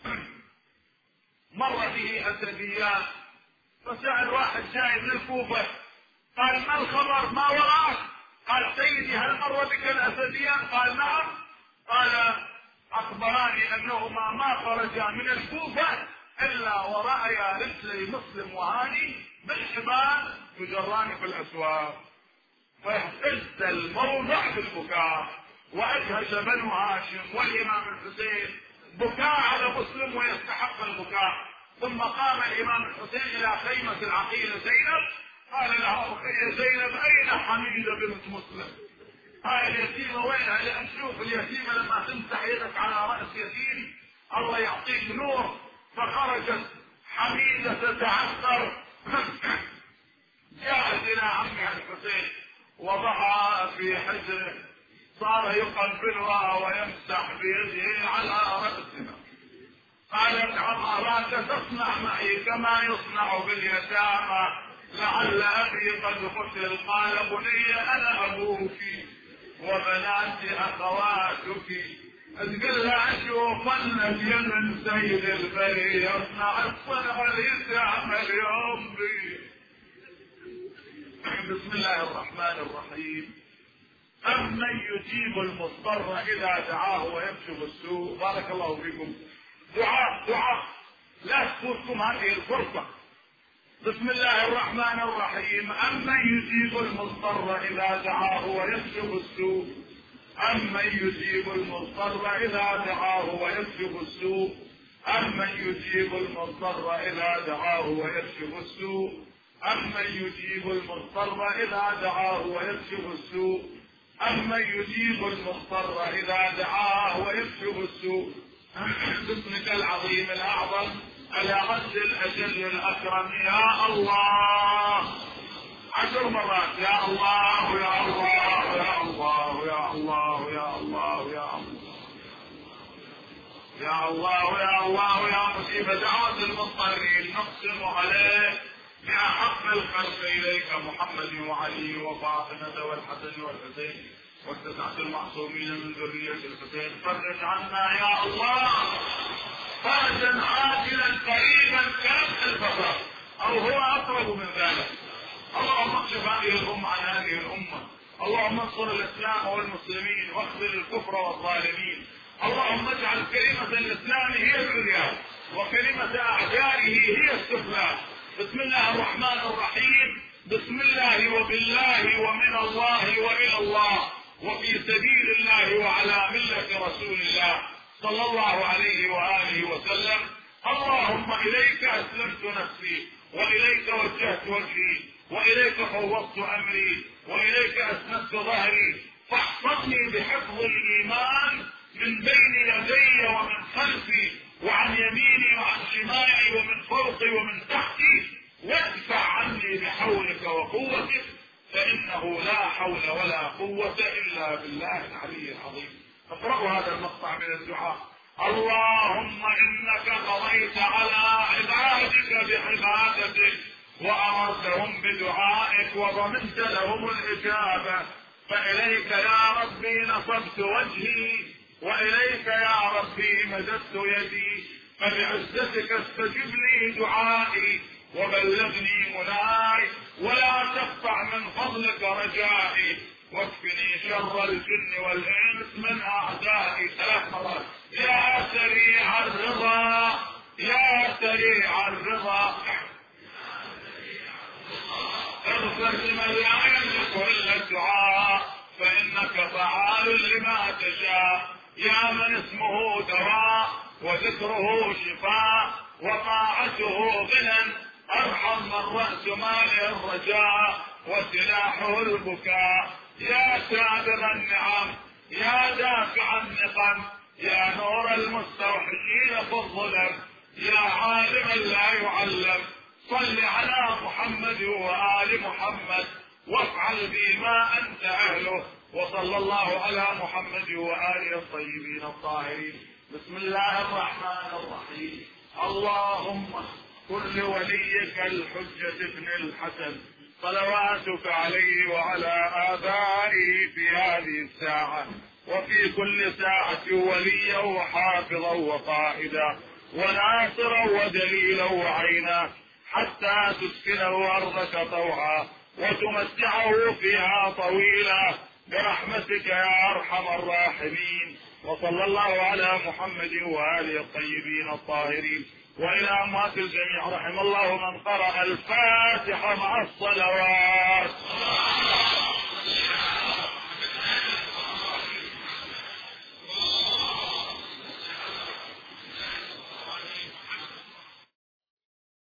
مر به اسديان فسأل واحد جاي من الكوفة قال ما الخبر ما وراك قال سيدي هل مر بك الاسديان قال نعم قال اخبراني انهما ما خرجا من الكوفة الا ورأيا رجلي مسلم وهاني بالحبال تجران في الاسواق فاهتز الموضع بالبكاء واجهش بنو هاشم والامام الحسين بكاء على مسلم ويستحق البكاء ثم قام الامام الحسين الى خيمة العقيلة زينب قال لها اخي زينب اين حميدة بنت مسلم هاي اليتيمة وينها لان تشوف اليتيمة لما تمسح يدك على رأس يتيم الله يعطيك نور فخرجت حميدة تتعثر جاءت الى عمها الحسين وضعها في حجره صار يقبلها ويمسح بيده على رأسها قالت عم اراك تصنع معي كما يصنع باليتامى لعل ابي قد قتل قال بني انا ابوك وبناتي اخواتك تقول له اشوفنك يا من سيد البري يصنع الصنع اليتامى اليوم بي. بسم الله الرحمن الرحيم أمن يجيب المضطر إذا دعاه ويكشف السوء بارك الله فيكم دعاء لا تفوتكم هذه الفرصة بسم الله الرحمن الرحيم أمن يجيب المضطر إذا دعاه ويكشف السوء أمن يجيب المضطر إذا دعاه ويكشف السوء أمن يجيب المضطر إذا دعاه ويكشف السوء أمن يجيب المضطر إذا دعاه ويكشف السوء، أمن يجيب المضطر إذا دعاه ويكشف السوء. باسمك العظيم الأعظم الأعز الأجل الأكرم يا الله 10 مرات يا الله يا الله يا الله يا الله يا الله يا الله يا الله يا الله يا مجيب دعوة المضطرين نقسم عليه بأحق الخلق إليك محمد وعلي وفاطمة والحسن والحسين والتسعة المعصومين من ذرية الحسين. فرج عنا يا الله فرجا عاجلا قريبا كلمح البصر أو هو أقرب من ذلك. اللهم اكشف هذه الأمة عن هذه الأمة، اللهم انصر الإسلام والمسلمين واخذل الكفر والظالمين، اللهم اجعل كلمة الإسلام هي العليا وكلمة أعدائه هي السفلى. بسم الله الرحمن الرحيم. بسم الله وبالله ومن الله وإلى الله وفي سبيل الله وعلى ملة رسول الله صلى الله عليه وآله وسلم. اللهم إليك أسلمت نفسي وإليك وجهت وجهي وإليك فوضت أمري وإليك أسندت ظهري، فاحفظني بحفظ الإيمان من بين يدي ومن خلفي وعن يميني وعن شمالي ومن فوقي ومن تحتي، وادفع عني بحولك وقوتك فإنه لا حول ولا قوة إلا بالله العلي العظيم. اقرأوا هذا المقطع من الدعاء. اللهم إنك قضيت على عبادك بعبادتك وأمرتهم بدعائك وضمنت لهم الإجابة، فإليك يا ربي نصبت وجهي وإليك يا ربي مددت يدي، فبعزتك استجب لي دعائي وبلغني مناي ولا تقطع من فضلك رجائي، واكفني شر الجن والإنس من أعدائي. 3 مرات. يا سريع الرضا يا سريع الرضا اغفر لمن لا يملك إلا الدعاء فإنك فعال لما تشاء. يا من اسمه دواء وذكره شفاء وطاعته غنى، ارحم من رأس ماله الرجاء وسلاحه البكاء. يا سابغ النعم يا دافع النقم يا نور المستوحشين في الظلم يا عالما لا يعلم، صل على محمد وآل محمد وافعل بما أنت أهله، وصلى الله على محمد وآله الطيبين الطاهرين. بسم الله الرحمن الرحيم. اللهم كن لوليك الحجة ابن الحسن صلواتك عليه وعلى آبائه في هذه الساعة وفي كل ساعة وليا وحافظا وقائدا وناصرا ودليلا وعينا، حتى تسكنه أرضك طوعا وتمتعه فيها طويلا برحمتك يا أرحم الراحمين. وصلى الله على محمد وآله الطيبين الطاهرين. وإلى أموات الجميع رحم الله من قرأ الفاتحة مع الصلوات.